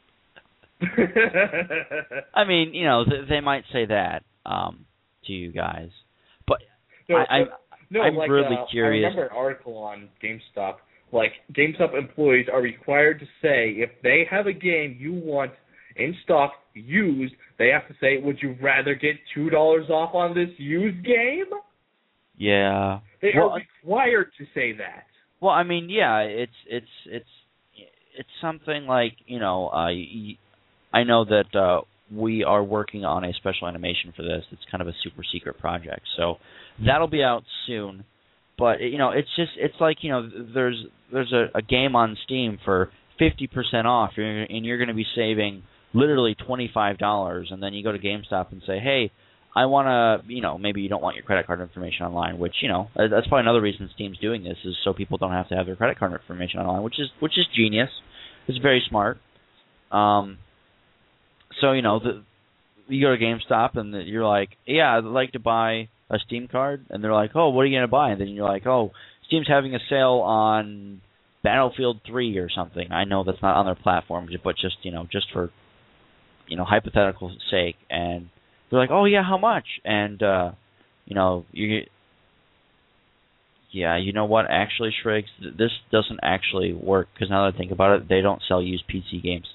I mean, you know, th- they might say that um, to you guys, but no, I, I, no, I'm like, really uh, curious. I remember an article on GameStop. Like, GameStop employees are required to say if they have a game you want in stock used, they have to say, "Would you rather get two dollars off on this used game?" Yeah. They well, are required to say that. Well, I mean, yeah, it's it's it's it's something like, you know, uh, I know that uh, we are working on a special animation for this. It's kind of a super secret project, so that'll be out soon. But you know, it's just it's like, you know, there's there's a, a game on Steam for fifty percent off, and you're going to be saving literally twenty-five dollars, and then you go to GameStop and say, hey, I want to, you know, maybe you don't want your credit card information online, which, you know, that's probably another reason Steam's doing this, is so people don't have to have their credit card information online, which is which is genius. It's very smart. Um, so, you know, the, you go to GameStop and the, you're like, yeah, I'd like to buy a Steam card, and they're like, oh, what are you going to buy? And then you're like, oh, Steam's having a sale on Battlefield three or something. I know that's not on their platform, but just, you know, just for, you know, hypothetical sake, and they're like, oh, yeah, how much? And, uh, you know, you, yeah, you know what, actually, Shriggs, this doesn't actually work, because now that I think about it, they don't sell used P C games.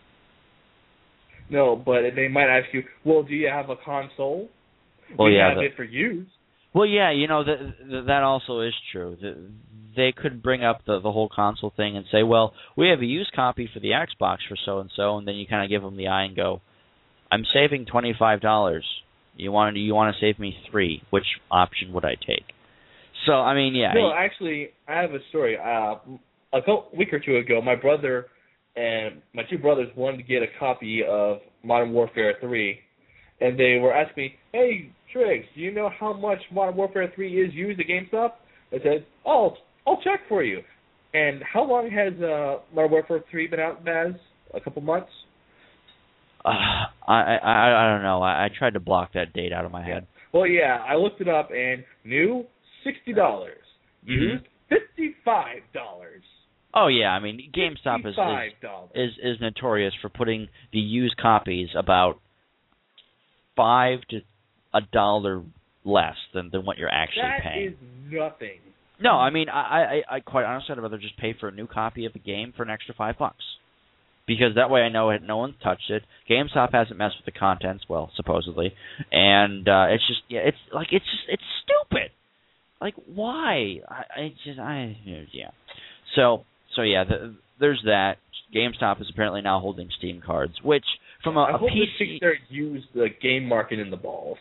No, but they might ask you, well, do you have a console? Well, we yeah, have the, it for use. Well, yeah, you know, that that also is true. The, they could bring up the, the whole console thing and say, well, we have a used copy for the Xbox for so-and-so, and then you kind of give them the eye and go, I'm saving twenty-five dollars. You want you want to save me three. Which option would I take? So, I mean, yeah. No, actually, I have a story. Uh, a couple, week or two ago, my brother and my two brothers wanted to get a copy of Modern Warfare three, and they were asking me, hey, Triggs, do you know how much Modern Warfare three is used at GameStop? I said, oh, I'll check for you. And how long has uh, Modern Warfare three been out, Baz? A couple months? Uh, I, I I don't know. I, I tried to block that date out of my head. Well, yeah, I looked it up, and new, sixty dollars. Used, fifty-five dollars. Oh, yeah. I mean, GameStop is, is, is, is notorious for putting the used copies about five to a dollar less than, than what you're actually that paying. That is nothing. No, I mean, I, I, I quite honestly, I'd rather just pay for a new copy of the game for an extra five bucks. Because that way I know it, no one's touched it. GameStop hasn't messed with the contents, well, supposedly, and uh, it's just, yeah, it's like it's just, it's stupid. Like, why? I, I just, I, yeah. So, so yeah, the, there's that. GameStop is apparently now holding Steam cards, which from a, I a hope P C, this they're use the game market in the balls.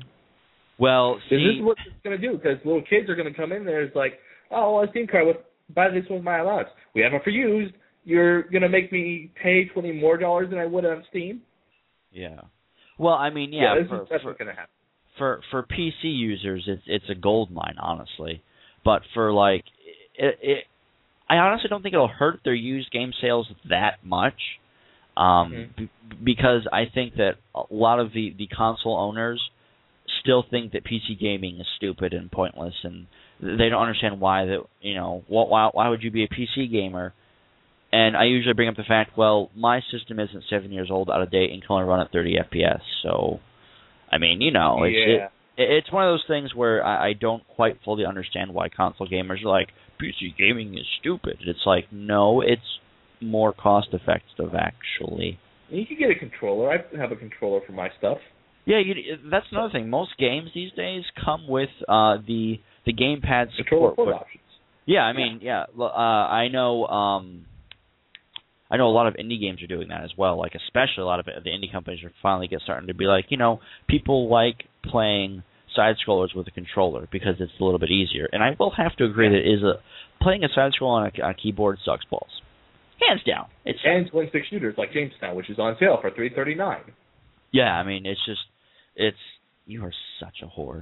Well, see, this is what it's going to do, because little kids are going to come in there. It's like, oh, a Steam card, with buy this with my allowance. We have it for used. You're going to make me pay twenty more dollars than I would on Steam? Yeah. Well, I mean, yeah. yeah this for, is, that's for, what's going to happen. For for P C users, it's it's a gold mine, honestly. But for like, it, it I honestly don't think it'll hurt their used game sales that much, um, mm-hmm. b- because I think that a lot of the, the console owners still think that P C gaming is stupid and pointless, and they don't understand why that you know why why would you be a P C gamer? And I usually bring up the fact, well, my system isn't seven years old, out of date, and can only run at thirty F P S. So, I mean, you know, it's yeah. it, it's one of those things where I, I don't quite fully understand why console gamers are like, P C gaming is stupid. It's like, no, it's more cost effective, actually. You can get a controller. I have a controller for my stuff. Yeah, you, that's another thing. Most games these days come with uh, the the gamepad support. Controller options. Yeah, I mean, yeah, uh, I know. Um, I know a lot of indie games are doing that as well. Like, especially a lot of the indie companies are finally get starting to be like, you know, people like playing side scrollers with a controller because it's a little bit easier. And I will have to agree that it is a playing a side scroll on a, on a keyboard sucks balls, hands down. It's and twin stick shooters like Jamestown, which is on sale for three thirty nine. Yeah, I mean, it's just, it's you are such a whore.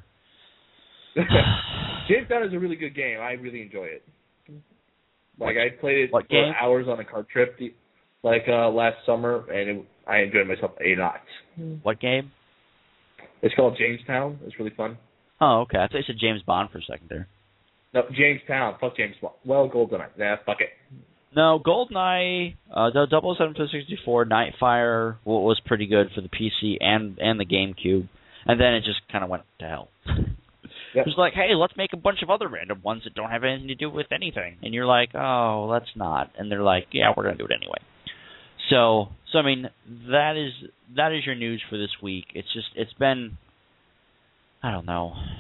Jamestown is a really good game. I really enjoy it. Like, I played it what for game? hours on a car trip, like uh, last summer, and it, I enjoyed myself a lot. What game? It's called Jamestown. It's really fun. Oh, okay. I thought you said James Bond for a second there. No, Jamestown. Fuck James Bond. Well, GoldenEye. Nah, fuck it. No, GoldenEye, uh, double oh seven to sixty-four, Nightfire was pretty good for the P C and, and the GameCube, and then it just kind of went to hell. Yep. It was like, hey, let's make a bunch of other random ones that don't have anything to do with anything. And you're like, oh, let's not. And they're like, yeah, we're going to do it anyway. So, so I mean, that is that is your news for this week. It's just, it's been, I don't know.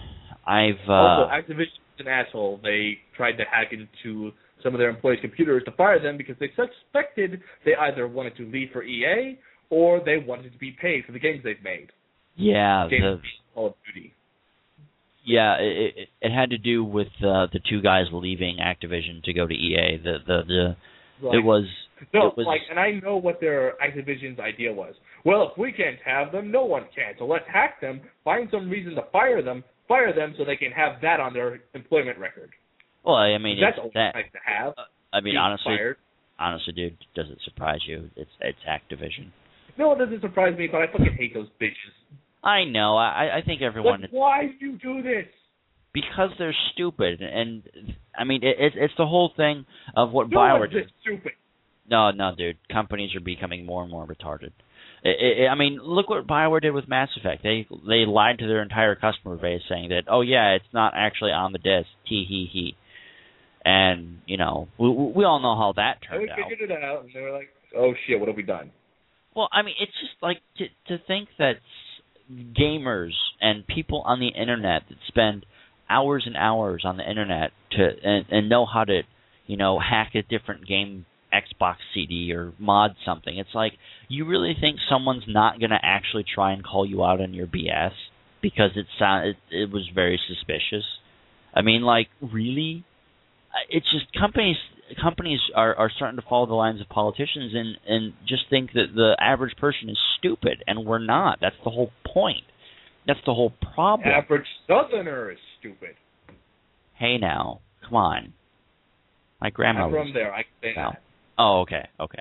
I've uh, also Activision is an asshole. They tried to hack into some of their employees' computers to fire them because they suspected they either wanted to leave for E A or they wanted to be paid for the games they've made. Yeah, games the, Call of Duty. Yeah, it, it, it had to do with uh, the two guys leaving Activision to go to E A. The the, the like, it was no, it was, like, and I know what their Activision's idea was. Well, if we can't have them, no one can. So let's hack them, find some reason to fire them, fire them so they can have that on their employment record. Well, I mean, that's it's that, that, nice to have. Uh, I mean, honestly, fired. honestly, dude, does it surprise you? It's it's Activision. No, it doesn't surprise me, but I fucking hate those bitches. I know. I I think everyone. But why do you do this? Because they're stupid, and I mean, it, it's it's the whole thing of what no BioWare one's did. Stupid. No, no, dude. Companies are becoming more and more retarded. It, it, I mean, look what BioWare did with Mass Effect. They they lied to their entire customer base, saying that, oh yeah, it's not actually on the disc. Tee hee hee. And you know, we we all know how that turned and we out. figured it out, and they were like, oh shit, what have we done? Well, I mean, it's just like to to think that gamers and people on the internet that spend hours and hours on the internet to and, and know how to, you know, hack a different game Xbox C D or mod something. It's like, you really think someone's not going to actually try and call you out on your B S because it sound it, it was very suspicious? I mean, like, really? It's just companies companies are, are starting to follow the lines of politicians and, and just think that the average person is stupid, and we're not. That's the whole point. That's the whole problem. Average Southerner is stupid. Hey now, come on. My grandma I'm was from there. I can say well, that. Oh, okay, okay.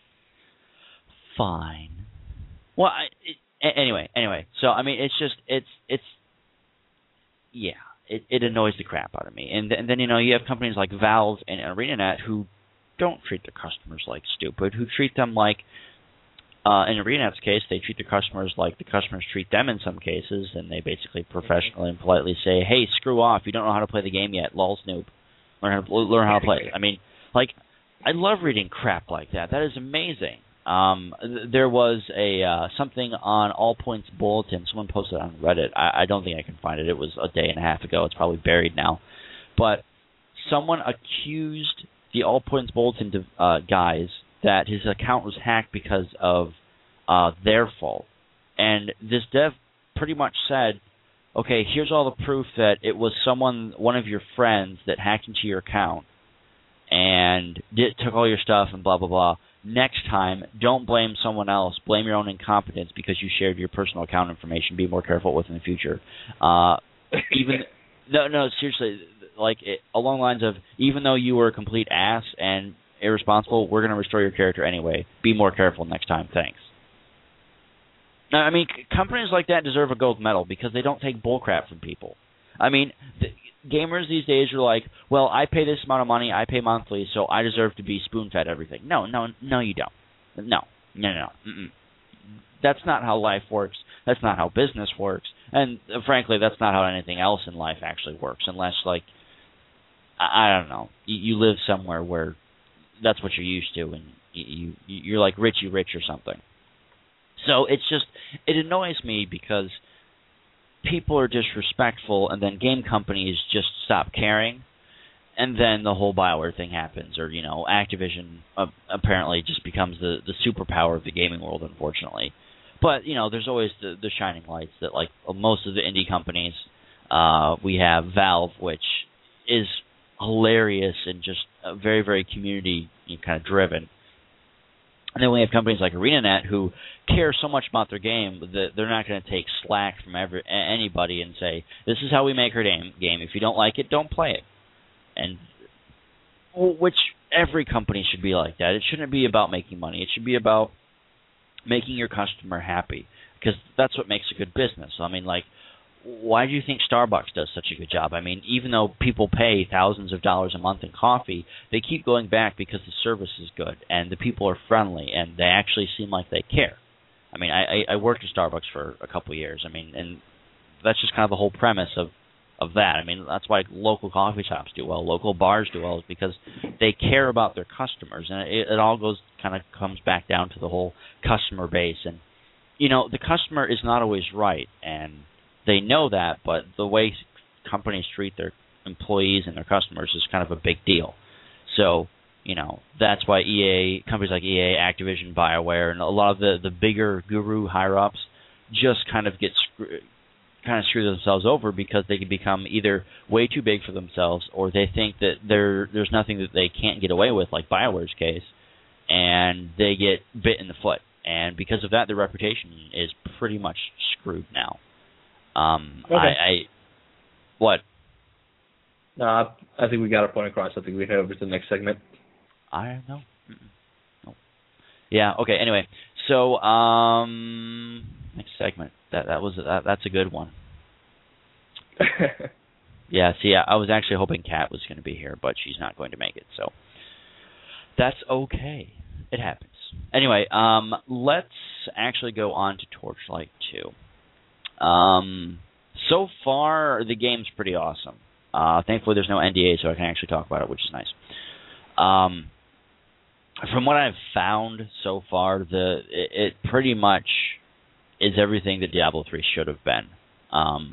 Fine. Well, I, it, anyway, anyway. So I mean, it's just it's it's yeah. It, it annoys the crap out of me. And, th- and then, you know, you have companies like Valve and ArenaNet who don't treat their customers like stupid, who treat them like, uh, in ArenaNet's case, they treat their customers like the customers treat them in some cases, and they basically professionally and politely say, hey, screw off, you don't know how to play the game yet, lol snoop. Learn how to, learn how to play it. I mean, like, I love reading crap like that. That is amazing. Um, th- there was a uh, something on All Points Bulletin. Someone posted on Reddit. I, I don't think I can find it. It was a day and a half ago. It's probably buried now. But someone accused the All Points Bulletin uh, guys that his account was hacked because of uh, their fault. And this dev pretty much said, okay, here's all the proof that it was someone, one of your friends, that hacked into your account and did, took all your stuff and blah, blah, blah. Next time, don't blame someone else. Blame your own incompetence because you shared your personal account information. Be more careful with in the future. Uh, even no, no, seriously, like it, along the lines of, even though you were a complete ass and irresponsible, we're going to restore your character anyway. Be more careful next time. Thanks. Now, I mean, c- companies like that deserve a gold medal because they don't take bullcrap from people. I mean, the, gamers these days are like, well, I pay this amount of money, I pay monthly, so I deserve to be spoon-fed everything. No, no, no, you don't. No, no, no. Mm-mm. That's not how life works. That's not how business works. And uh, frankly, that's not how anything else in life actually works, unless, like, I, I don't know, you, you live somewhere where that's what you're used to, and you, you you're like Richie Rich or something. So it's just, it annoys me because people are disrespectful, and then game companies just stop caring, and then the whole BioWare thing happens, or, you know, Activision uh, apparently just becomes the, the superpower of the gaming world, unfortunately. But, you know, there's always the, the shining lights that, like, most of the indie companies, uh, we have Valve, which is hilarious and just uh, very, very community kind of driven. And then we have companies like ArenaNet who care so much about their game that they're not going to take slack from every, anybody and say, this is how we make our game. If you don't like it, don't play it. And which every company should be like that. It shouldn't be about making money. It should be about making your customer happy, because that's what makes a good business. I mean, like, why do you think Starbucks does such a good job? I mean, even though people pay thousands of dollars a month in coffee, they keep going back because the service is good and the people are friendly and they actually seem like they care. I mean, I, I worked at Starbucks for a couple of years. I mean, and that's just kind of the whole premise of, of that. I mean, that's why local coffee shops do well, local bars do well, is because they care about their customers. And it, it all goes kind of comes back down to the whole customer base. And, you know, the customer is not always right, and they know that, but the way companies treat their employees and their customers is kind of a big deal. So, you know, that's why E A, companies like E A, Activision, BioWare, and a lot of the, the bigger guru higher-ups just kind of get screw, kind of screw themselves over because they can become either way too big for themselves or they think that there there's nothing that they can't get away with, like BioWare's case, and they get bit in the foot. And because of that, their reputation is pretty much screwed now. Um, okay. I, I what? No, I, I think we got our point across. I think we head over to the next segment. I don't know. No. Yeah. Okay. Anyway, so um, next segment. That that was that, that's a good one. Yeah. See, I, I was actually hoping Kat was going to be here, but she's not going to make it. So that's okay. It happens. Anyway, um, let's actually go on to Torchlight two. Um, so far, the game's pretty awesome. Uh, thankfully, there's no N D A, so I can actually talk about it, which is nice. Um, from what I've found so far, the it, it pretty much is everything that Diablo three should have been. Um,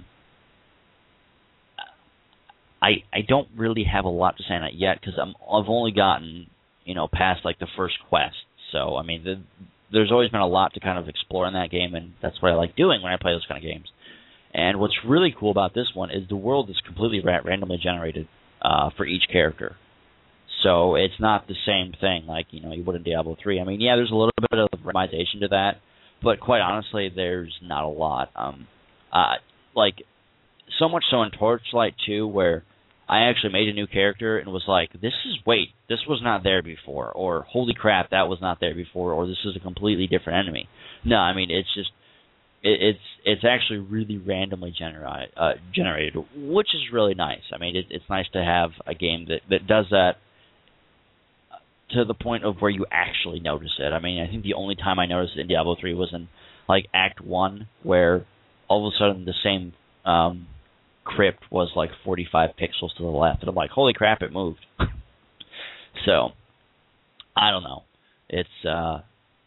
I I don't really have a lot to say on it yet because I'm I've only gotten you know past like the first quest. So, I mean, the, there's always been a lot to kind of explore in that game, and that's what I like doing when I play those kind of games. And what's really cool about this one is the world is completely ra- randomly generated uh, for each character. So it's not the same thing like, you know, you would in Diablo three. I mean, yeah, there's a little bit of randomization to that, but quite honestly, there's not a lot. Um, uh, like, so much so in Torchlight two where I actually made a new character and was like, this is, wait, this was not there before, or holy crap, that was not there before, or this is a completely different enemy. No, I mean, it's just, it, it's it's actually really randomly genera- uh, generated, which is really nice. I mean, it, it's nice to have a game that, that does that to the point of where you actually notice it. I mean, I think the only time I noticed it in Diablo three was in, like, Act one, where all of a sudden the same um, crypt was like forty-five pixels to the left, and I'm like, holy crap, it moved. So, I don't know. It's uh,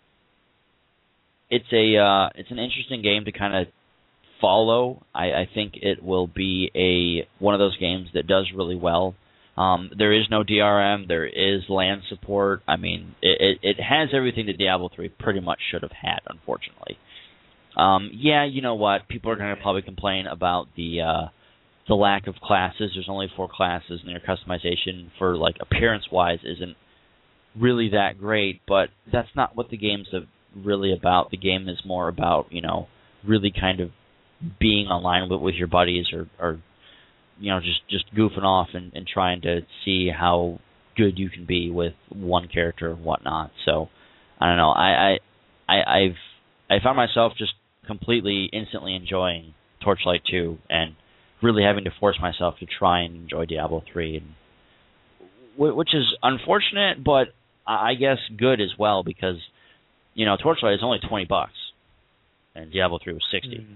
it's a uh, it's an interesting game to kind of follow. I, I think it will be a one of those games that does really well. Um, there is no D R M. There is LAN support. I mean, it, it, it has everything that Diablo three pretty much should have had, unfortunately. Um, yeah, you know what? People are going to probably complain about the uh, the lack of classes. There's only four classes, and their customization for like appearance-wise isn't really that great. But that's not what the game's really about. The game is more about, you know, really kind of being online with, with your buddies, or, or you know, just, just goofing off and, and trying to see how good you can be with one character and whatnot. So I don't know. I, I, I I've I found myself just completely instantly enjoying Torchlight two and really having to force myself to try and enjoy Diablo three, and which is unfortunate, but I guess good as well, because you know Torchlight is only twenty bucks, and Diablo three was sixty. Mm-hmm.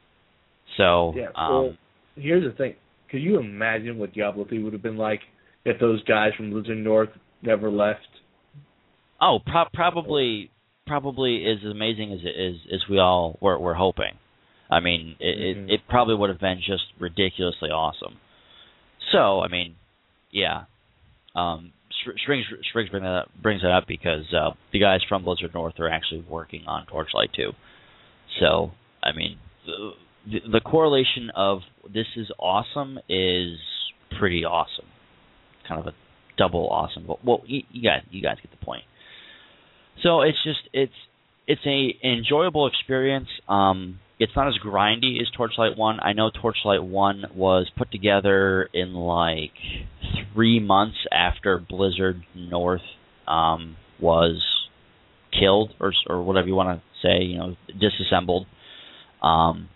So yeah. Um, well, here's the thing: could you imagine what Diablo three would have been like if those guys from Blizzard North never left? Oh, pro- probably, probably as amazing as it is as we all were, were hoping. I mean, it, mm-hmm. it, it probably would have been just ridiculously awesome. So, I mean, yeah. Um, Strings Strings bring that up, brings that up because uh, the guys from Blizzard North are actually working on Torchlight two. So, I mean, the, the correlation of this is awesome is pretty awesome. Kind of a double awesome. But, well, you, you guys, you guys get the point. So it's just it's it's a enjoyable experience. Um, it's not as grindy as Torchlight one. I know Torchlight one was put together in like three months after Blizzard North um, was killed, or or whatever you want to say, you know, disassembled. Um,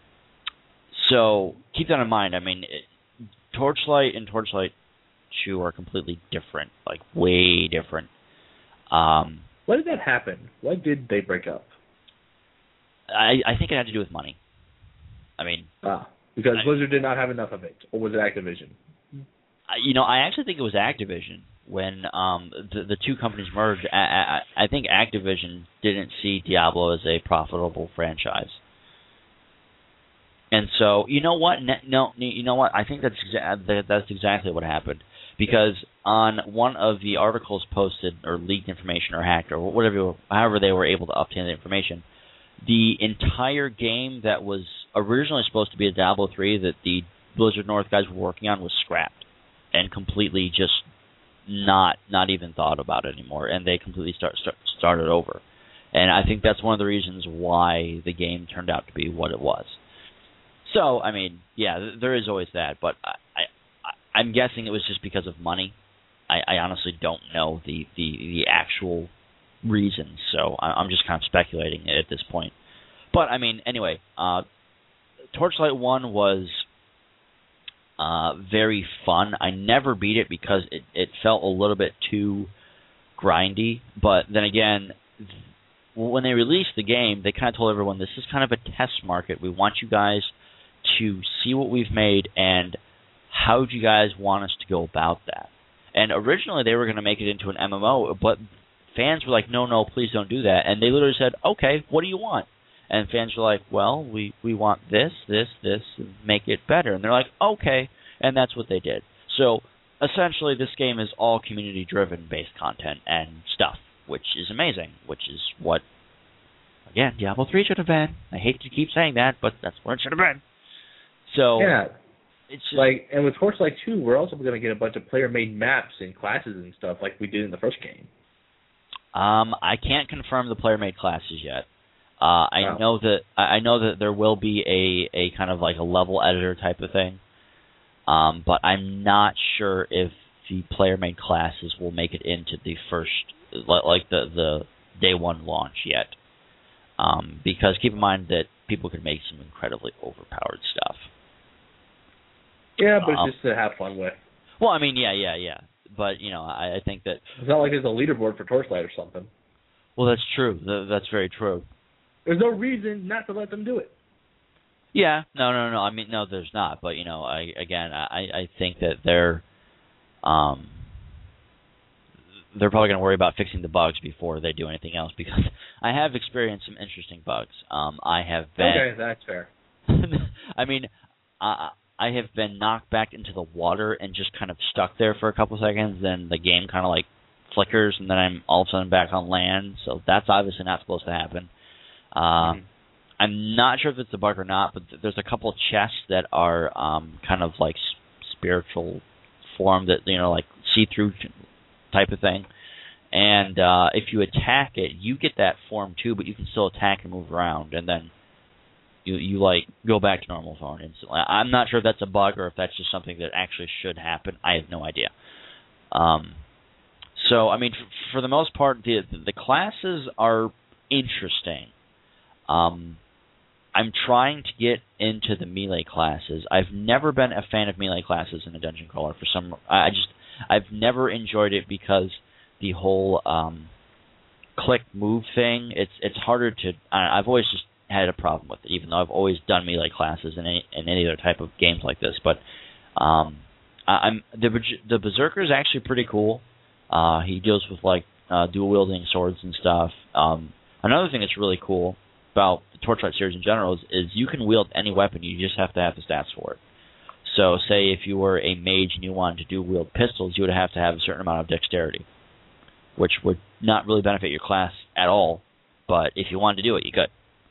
so keep that in mind. I mean, it, Torchlight and Torchlight two are completely different, like way different. Um, Why did that happen? Why did they break up? I, I think it had to do with money. I mean... Ah, because I, Blizzard did not have enough of it, or was it Activision? I, you know, I actually think it was Activision. When um, the, the two companies merged, I, I, I think Activision didn't see Diablo as a profitable franchise. And so, you know what? No, you know what? I think that's exa- that's exactly what happened. Because on one of the articles posted, or leaked information, or hacked, or whatever, however they were able to obtain the information, the entire game that was originally supposed to be a Diablo three that the Blizzard North guys were working on was scrapped and completely just not not even thought about it anymore, and they completely start, start started over. And I think that's one of the reasons why the game turned out to be what it was. So, I mean, yeah, there is always that, but I, I, I'm guessing it was just because of money. I, I honestly don't know the, the, the actual reasons, so I'm just kind of speculating at this point. But, I mean, anyway, uh, Torchlight one was uh, very fun. I never beat it because it, it felt a little bit too grindy, but then again, when they released the game, they kind of told everyone, this is kind of a test market. We want you guys to see what we've made and how do you guys want us to go about that. And originally they were going to make it into an M M O, but fans were like, no, no, please don't do that. And they literally said, okay, what do you want? And fans were like, well, we, we want this, this, this, and make it better. And they're like, okay, and that's what they did. So essentially this game is all community-driven based content and stuff, which is amazing, which is what, again, Diablo three should have been. I hate to keep saying that, but that's what it should have been. So yeah, it's just, like, and with Torchlight two, we're also going to get a bunch of player-made maps and classes and stuff like we did in the first game. Um, I can't confirm the player-made classes yet. Uh, I wow. know that I know that there will be a, a kind of like a level editor type of thing, um, but I'm not sure if the player-made classes will make it into the first, like the the day one launch yet. Um, because keep in mind that people could make some incredibly overpowered stuff. Yeah, but um, it's just to have fun with. Well, I mean, yeah, yeah, yeah. But, you know, I, I think that... It's not like there's a leaderboard for Torchlight or something. Well, that's true. Th- that's very true. There's no reason not to let them do it. Yeah, no, no, no. I mean, no, there's not. But, you know, I again, I, I think that they're... Um, they're probably going to worry about fixing the bugs before they do anything else, because I have experienced some interesting bugs. Um, I have been... Okay, that's fair. I mean, I, I have been knocked back into the water and just kind of stuck there for a couple seconds, then the game kind of like flickers, and then I'm all of a sudden back on land, so that's obviously not supposed to happen. Uh, mm-hmm. I'm not sure if it's a bug or not, but there's a couple of chests that are um, kind of like spiritual form that, you know, like see-through type of thing. And uh, if you attack it, you get that form too, but you can still attack and move around, and then you you like go back to normal form instantly. I'm not sure if that's a bug or if that's just something that actually should happen. I have no idea. Um, so I mean, f- for the most part, the the classes are interesting. Um, I'm trying to get into the melee classes. I've never been a fan of melee classes in a dungeon crawler. For some, I just I've never enjoyed it because the whole um, click move thing. It's it's harder to. I, I've always just had a problem with it, even though I've always done melee classes in any in any other type of games like this. But um, I, I'm the the Berserker is actually pretty cool. Uh, he deals with like uh, dual wielding swords and stuff. Um, another thing that's really cool about the Torchlight series in general is, is you can wield any weapon. You just have to have the stats for it. So, say if you were a mage and you wanted to dual wield pistols, you would have to have a certain amount of dexterity, which would not really benefit your class at all. But if you wanted to do it, you could.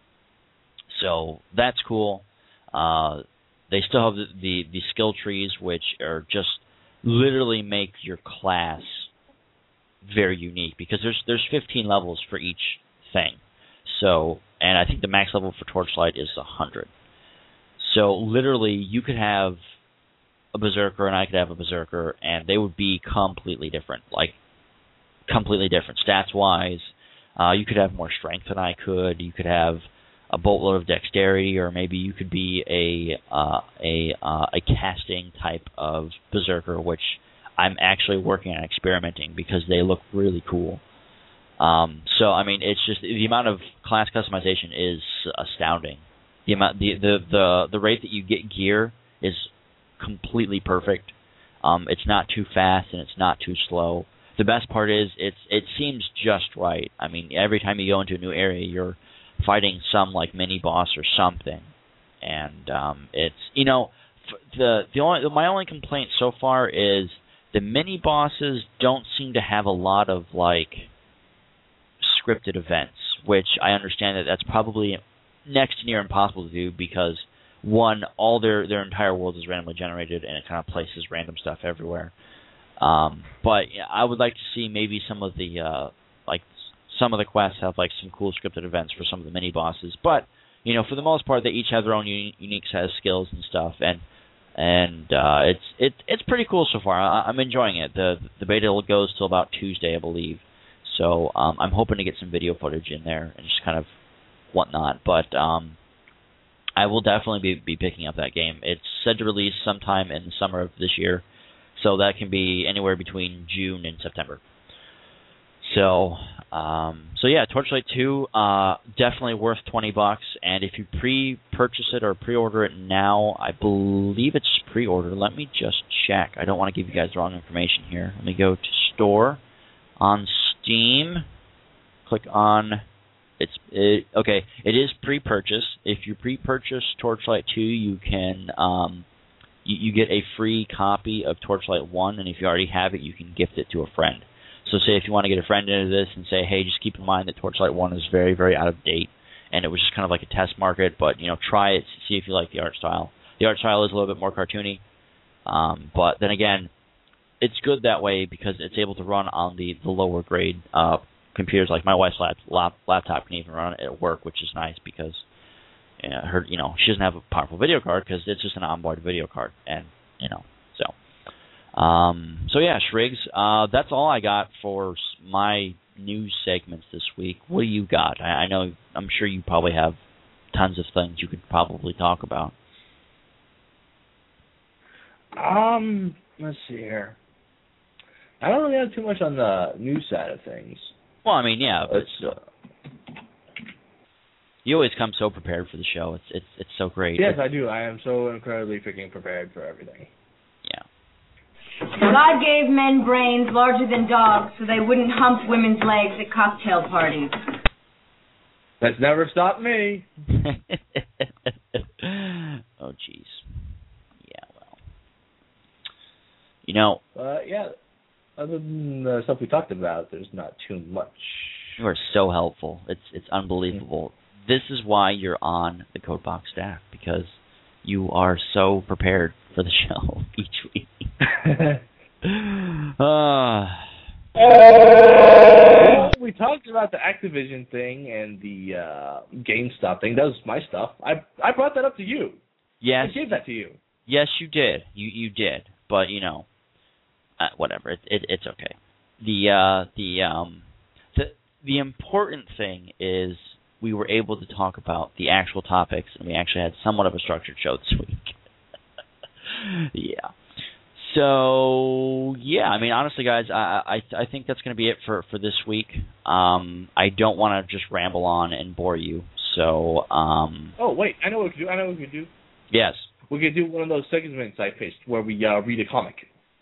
So that's cool. Uh, they still have the, the, the skill trees, which are just literally make your class very unique, because there's there's fifteen levels for each thing. So, and I think the max level for Torchlight is one hundred. So literally, you could have a Berserker and I could have a Berserker, and they would be completely different, like completely different stats-wise. Uh, you could have more strength than I could. You could have a boatload of dexterity, or maybe you could be a uh, a uh, a casting type of Berserker, which I'm actually working on experimenting because they look really cool. Um, so I mean, it's just the amount of class customization is astounding. The amount, the the the, the rate that you get gear is completely perfect. Um, it's not too fast and it's not too slow. The best part is it's it seems just right. I mean, every time you go into a new area, you're fighting some like mini boss or something, and um, it's you know the the only my only complaint so far is the mini bosses don't seem to have a lot of like scripted events, which I understand that that's probably next to near impossible to do because one, all their their entire world is randomly generated and it kind of places random stuff everywhere. Um, but yeah, I would like to see maybe some of the uh, like some of the quests have like some cool scripted events for some of the mini bosses. But you know, for the most part, they each have their own uni- unique set of skills and stuff, and and uh, it's it it's pretty cool so far. I, I'm enjoying it. The the beta goes till about Tuesday, I believe. So um, I'm hoping to get some video footage in there and just kind of whatnot. But um, I will definitely be be picking up that game. It's said to release sometime in the summer of this year. So that can be anywhere between June and September. So, um, so yeah, Torchlight two, uh, definitely worth twenty bucks. And if you pre-purchase it or pre-order it now, I believe it's pre-order. Let me just check. I don't want to give you guys the wrong information here. Let me go to store on Steam. Click on it's it, okay. It is pre-purchase. If you pre-purchase Torchlight two, you can. Um, You, you get a free copy of Torchlight one, and if you already have it, you can gift it to a friend. So say if you want to get a friend into this and say, hey, just keep in mind that Torchlight one is very, very out of date, and it was just kind of like a test market, but, you know, try it, see if you like the art style. The art style is a little bit more cartoony, um, but then again, it's good that way because it's able to run on the, the lower grade uh, computers. Like my wife's lap, lap, laptop can even run it at work, which is nice because Uh, her, you know, she doesn't have a powerful video card because it's just an onboard video card, and you know, so, um, so yeah, Shriggs, uh, that's all I got for my news segments this week. What do you got? I, I know, I'm sure you probably have tons of things you could probably talk about. Um, let's see here. I don't really have too much on the news side of things. Well, I mean, yeah, but It's, uh, you always come so prepared for the show. It's it's it's so great. yes, it's, I do. I am so incredibly freaking prepared for everything. Yeah. God gave men brains larger than dogs so they wouldn't hump women's legs at cocktail parties. That's never stopped me. Oh, jeez. Yeah, well. You know. Uh, yeah, other than the stuff we talked about, there's not too much. You are so helpful. It's it's unbelievable. Mm-hmm. This is why you're on the Codebox staff, because you are so prepared for the show each week. uh, well, we talked about the Activision thing and the uh, GameStop thing. That was my stuff. I I brought that up to you. Yes. I gave that to you. Yes, you did. You you did. But, you know, uh, whatever. It, it it's okay. The uh, the um the the important thing is we were able to talk about the actual topics, and we actually had somewhat of a structured show this week. Yeah. So, yeah, I mean, honestly, guys, I I, I think that's going to be it for, for this week. Um, I don't want to just ramble on and bore you, so... Um, oh, wait, I know what we could do. I know what we could do. Yes. We could do one of those segments I pitched where we uh, read a comic.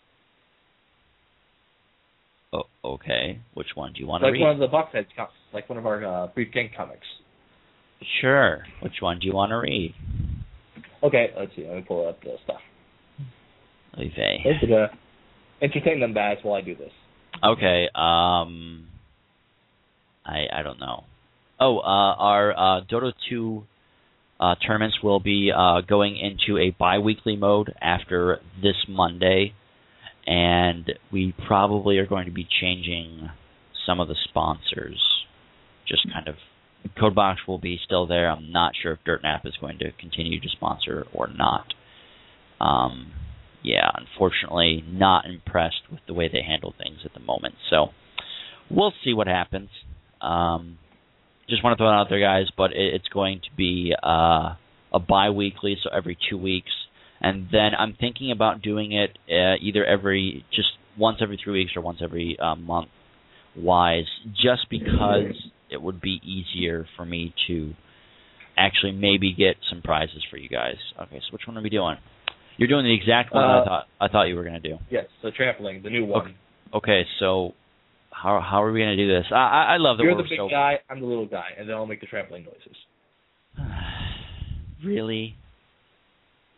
Oh, okay. Which one do you want to like read? Like one of the Buckhead comics, like one of our uh, Brief Gang comics. Sure. Which one do you want to read? Okay, let's see. Let me pull up the stuff. Okay. Let's uh, entertain them, Baz, while I do this. Okay. Um, I I don't know. Oh, uh, our uh, Dota two uh, tournaments will be uh, going into a bi-weekly mode after this Monday. And we probably are going to be changing some of the sponsors. Just kind of, Codebox will be still there. I'm not sure if DirtNap is going to continue to sponsor or not. Um, yeah, unfortunately, not impressed with the way they handle things at the moment. So we'll see what happens. Um, just want to throw it out there, guys. But it, it's going to be uh, a bi-weekly, so every two weeks. And then I'm thinking about doing it uh, either every, just once every three weeks or once every uh, month wise, just because it would be easier for me to actually maybe get some prizes for you guys. Okay, so which one are we doing? You're doing the exact one uh, I thought I thought you were going to do. Yes, the trampoline, the new one. Okay, okay so how how are we going to do this? I I, I love that You're we're the big so... guy, I'm the little guy, and then I'll make the trampoline noises. Really?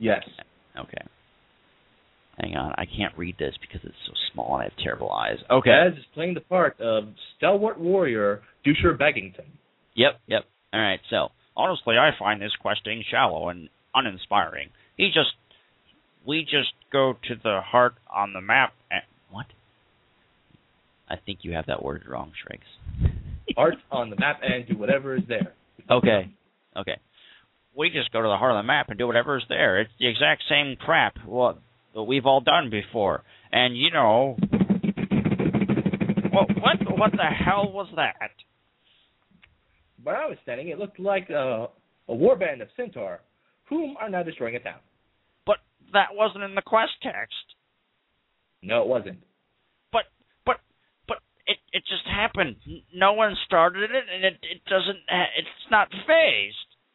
Yes. Okay. Hang on, I can't read this because it's so small and I have terrible eyes. Okay. Baz is playing the part of stalwart warrior Dusher Beggington. Yep, yep. All right, so, honestly, I find this questing shallow and uninspiring. He just, we just go to the heart on the map and, what? I think you have that word wrong, Shriggs. Heart on the map and do whatever is there. Okay, okay. We just go to the heart of the map and do whatever is there. It's the exact same crap what, what we've all done before. And, you know, what, what, what the hell was that? But I was standing, it looked like a, a warband of Centaur, whom are now destroying a town. But that wasn't in the quest text. No, it wasn't. But, but, but it, it just happened. No one started it, and it, it doesn't, it's not phased.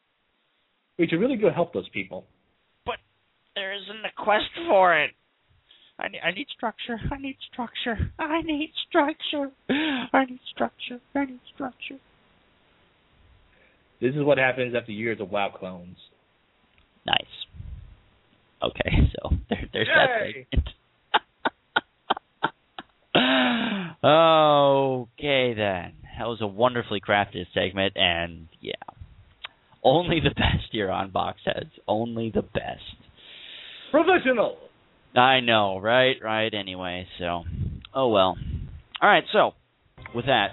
We should really go help those people. But there isn't a quest for it. I need, I need structure. I need structure. I need structure. I need structure. I need structure. This is what happens after years of WoW clones. Nice. Okay, so there, there's Yay! that segment. Okay, then. That was a wonderfully crafted segment, and yeah. Only the best here on Boxheads. Only the best. Professional! I know, right? Right, anyway, so. Oh, well. All right, so, with that,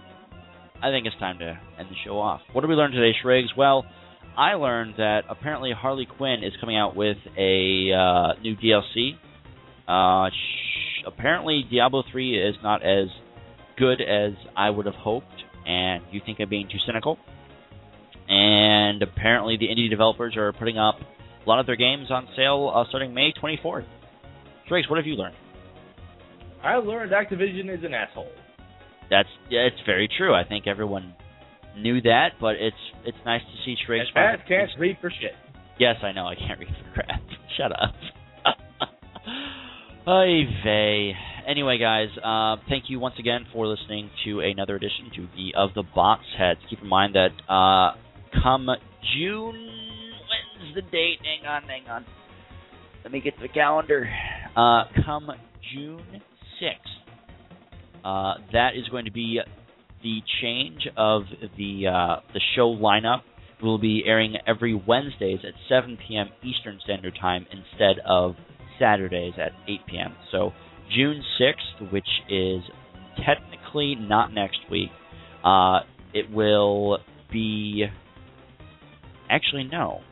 I think it's time to end the show off. What did we learn today, Shriggs? Well, I learned that apparently Harley Quinn is coming out with a uh, new D L C. Uh, sh- apparently Diablo three is not as good as I would have hoped, and you think I'm being too cynical. And apparently the indie developers are putting up a lot of their games on sale uh, starting May twenty-fourth. Shriggs, what have you learned? I learned Activision is an asshole. That's yeah, it's very true. I think everyone knew that, but it's it's nice to see Shriggs. And Pat can't read for shit. Yes, I know. I can't read for crap. Shut up. Oy vey. Anyway, guys, uh, thank you once again for listening to another edition to the of the Boxheads. Keep in mind that uh, come June, when's the date? Hang on, hang on. Let me get to the calendar. Uh, come June sixth. Uh, that is going to be the change of the uh, the show lineup. We'll be airing every Wednesdays at seven p.m. Eastern Standard Time instead of Saturdays at eight p.m. So June sixth, which is technically not next week, uh, it will be... Actually, no.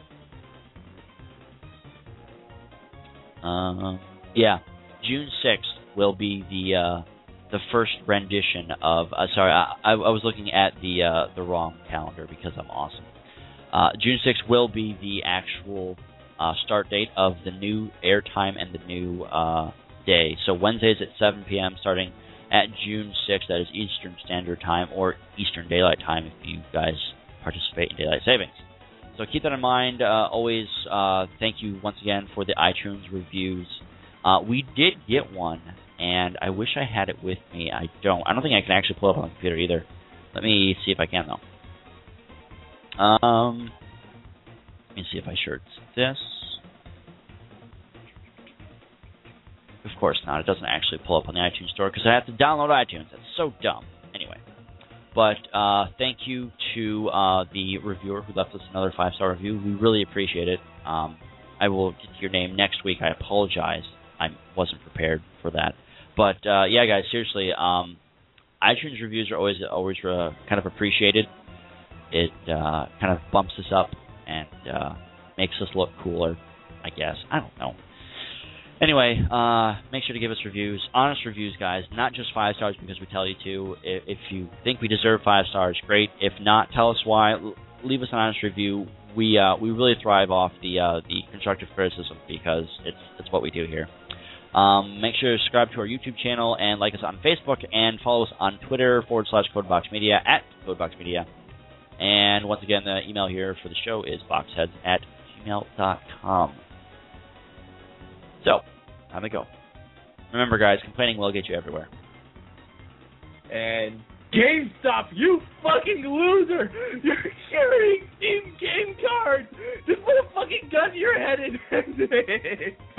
Uh, yeah, June sixth will be the... Uh, the first rendition of uh, sorry I, I was looking at the uh, the wrong calendar because I'm awesome. Uh, June sixth will be the actual uh, start date of the new airtime and the new uh, day. So Wednesdays at seven p.m. starting at June sixth. That is Eastern Standard Time or Eastern Daylight Time if you guys participate in daylight savings. So keep that in mind. Uh, always uh, thank you once again for the iTunes reviews. Uh, we did get one. And I wish I had it with me. I don't. I don't think I can actually pull it up on the computer either. Let me see if I can, though. Um, let me see if I shirts this. Of course not. It doesn't actually pull up on the iTunes store because I have to download iTunes. That's so dumb. Anyway. But uh, thank you to uh, the reviewer who left us another five-star review. We really appreciate it. Um, I will get to your name next week. I apologize. I wasn't prepared for that. But, uh, yeah, guys, seriously, um, iTunes reviews are always always uh, kind of appreciated. It uh, kind of bumps us up and uh, makes us look cooler, I guess. I don't know. Anyway, uh, make sure to give us reviews. Honest reviews, guys, not just five stars because we tell you to. If, if you think we deserve five stars, great. If not, tell us why. L- leave us an honest review. We uh, we really thrive off the uh, the constructive criticism because it's it's what we do here. Um, make sure to subscribe to our YouTube channel and like us on Facebook and follow us on Twitter forward slash CodeBoxMedia at CodeBoxMedia. And once again, the email here for the show is boxheads at gmail dot com. So, time to go. Remember, guys, complaining will get you everywhere. And GameStop, you fucking loser! You're carrying Steam game cards! Just put a fucking gun to your head and end it!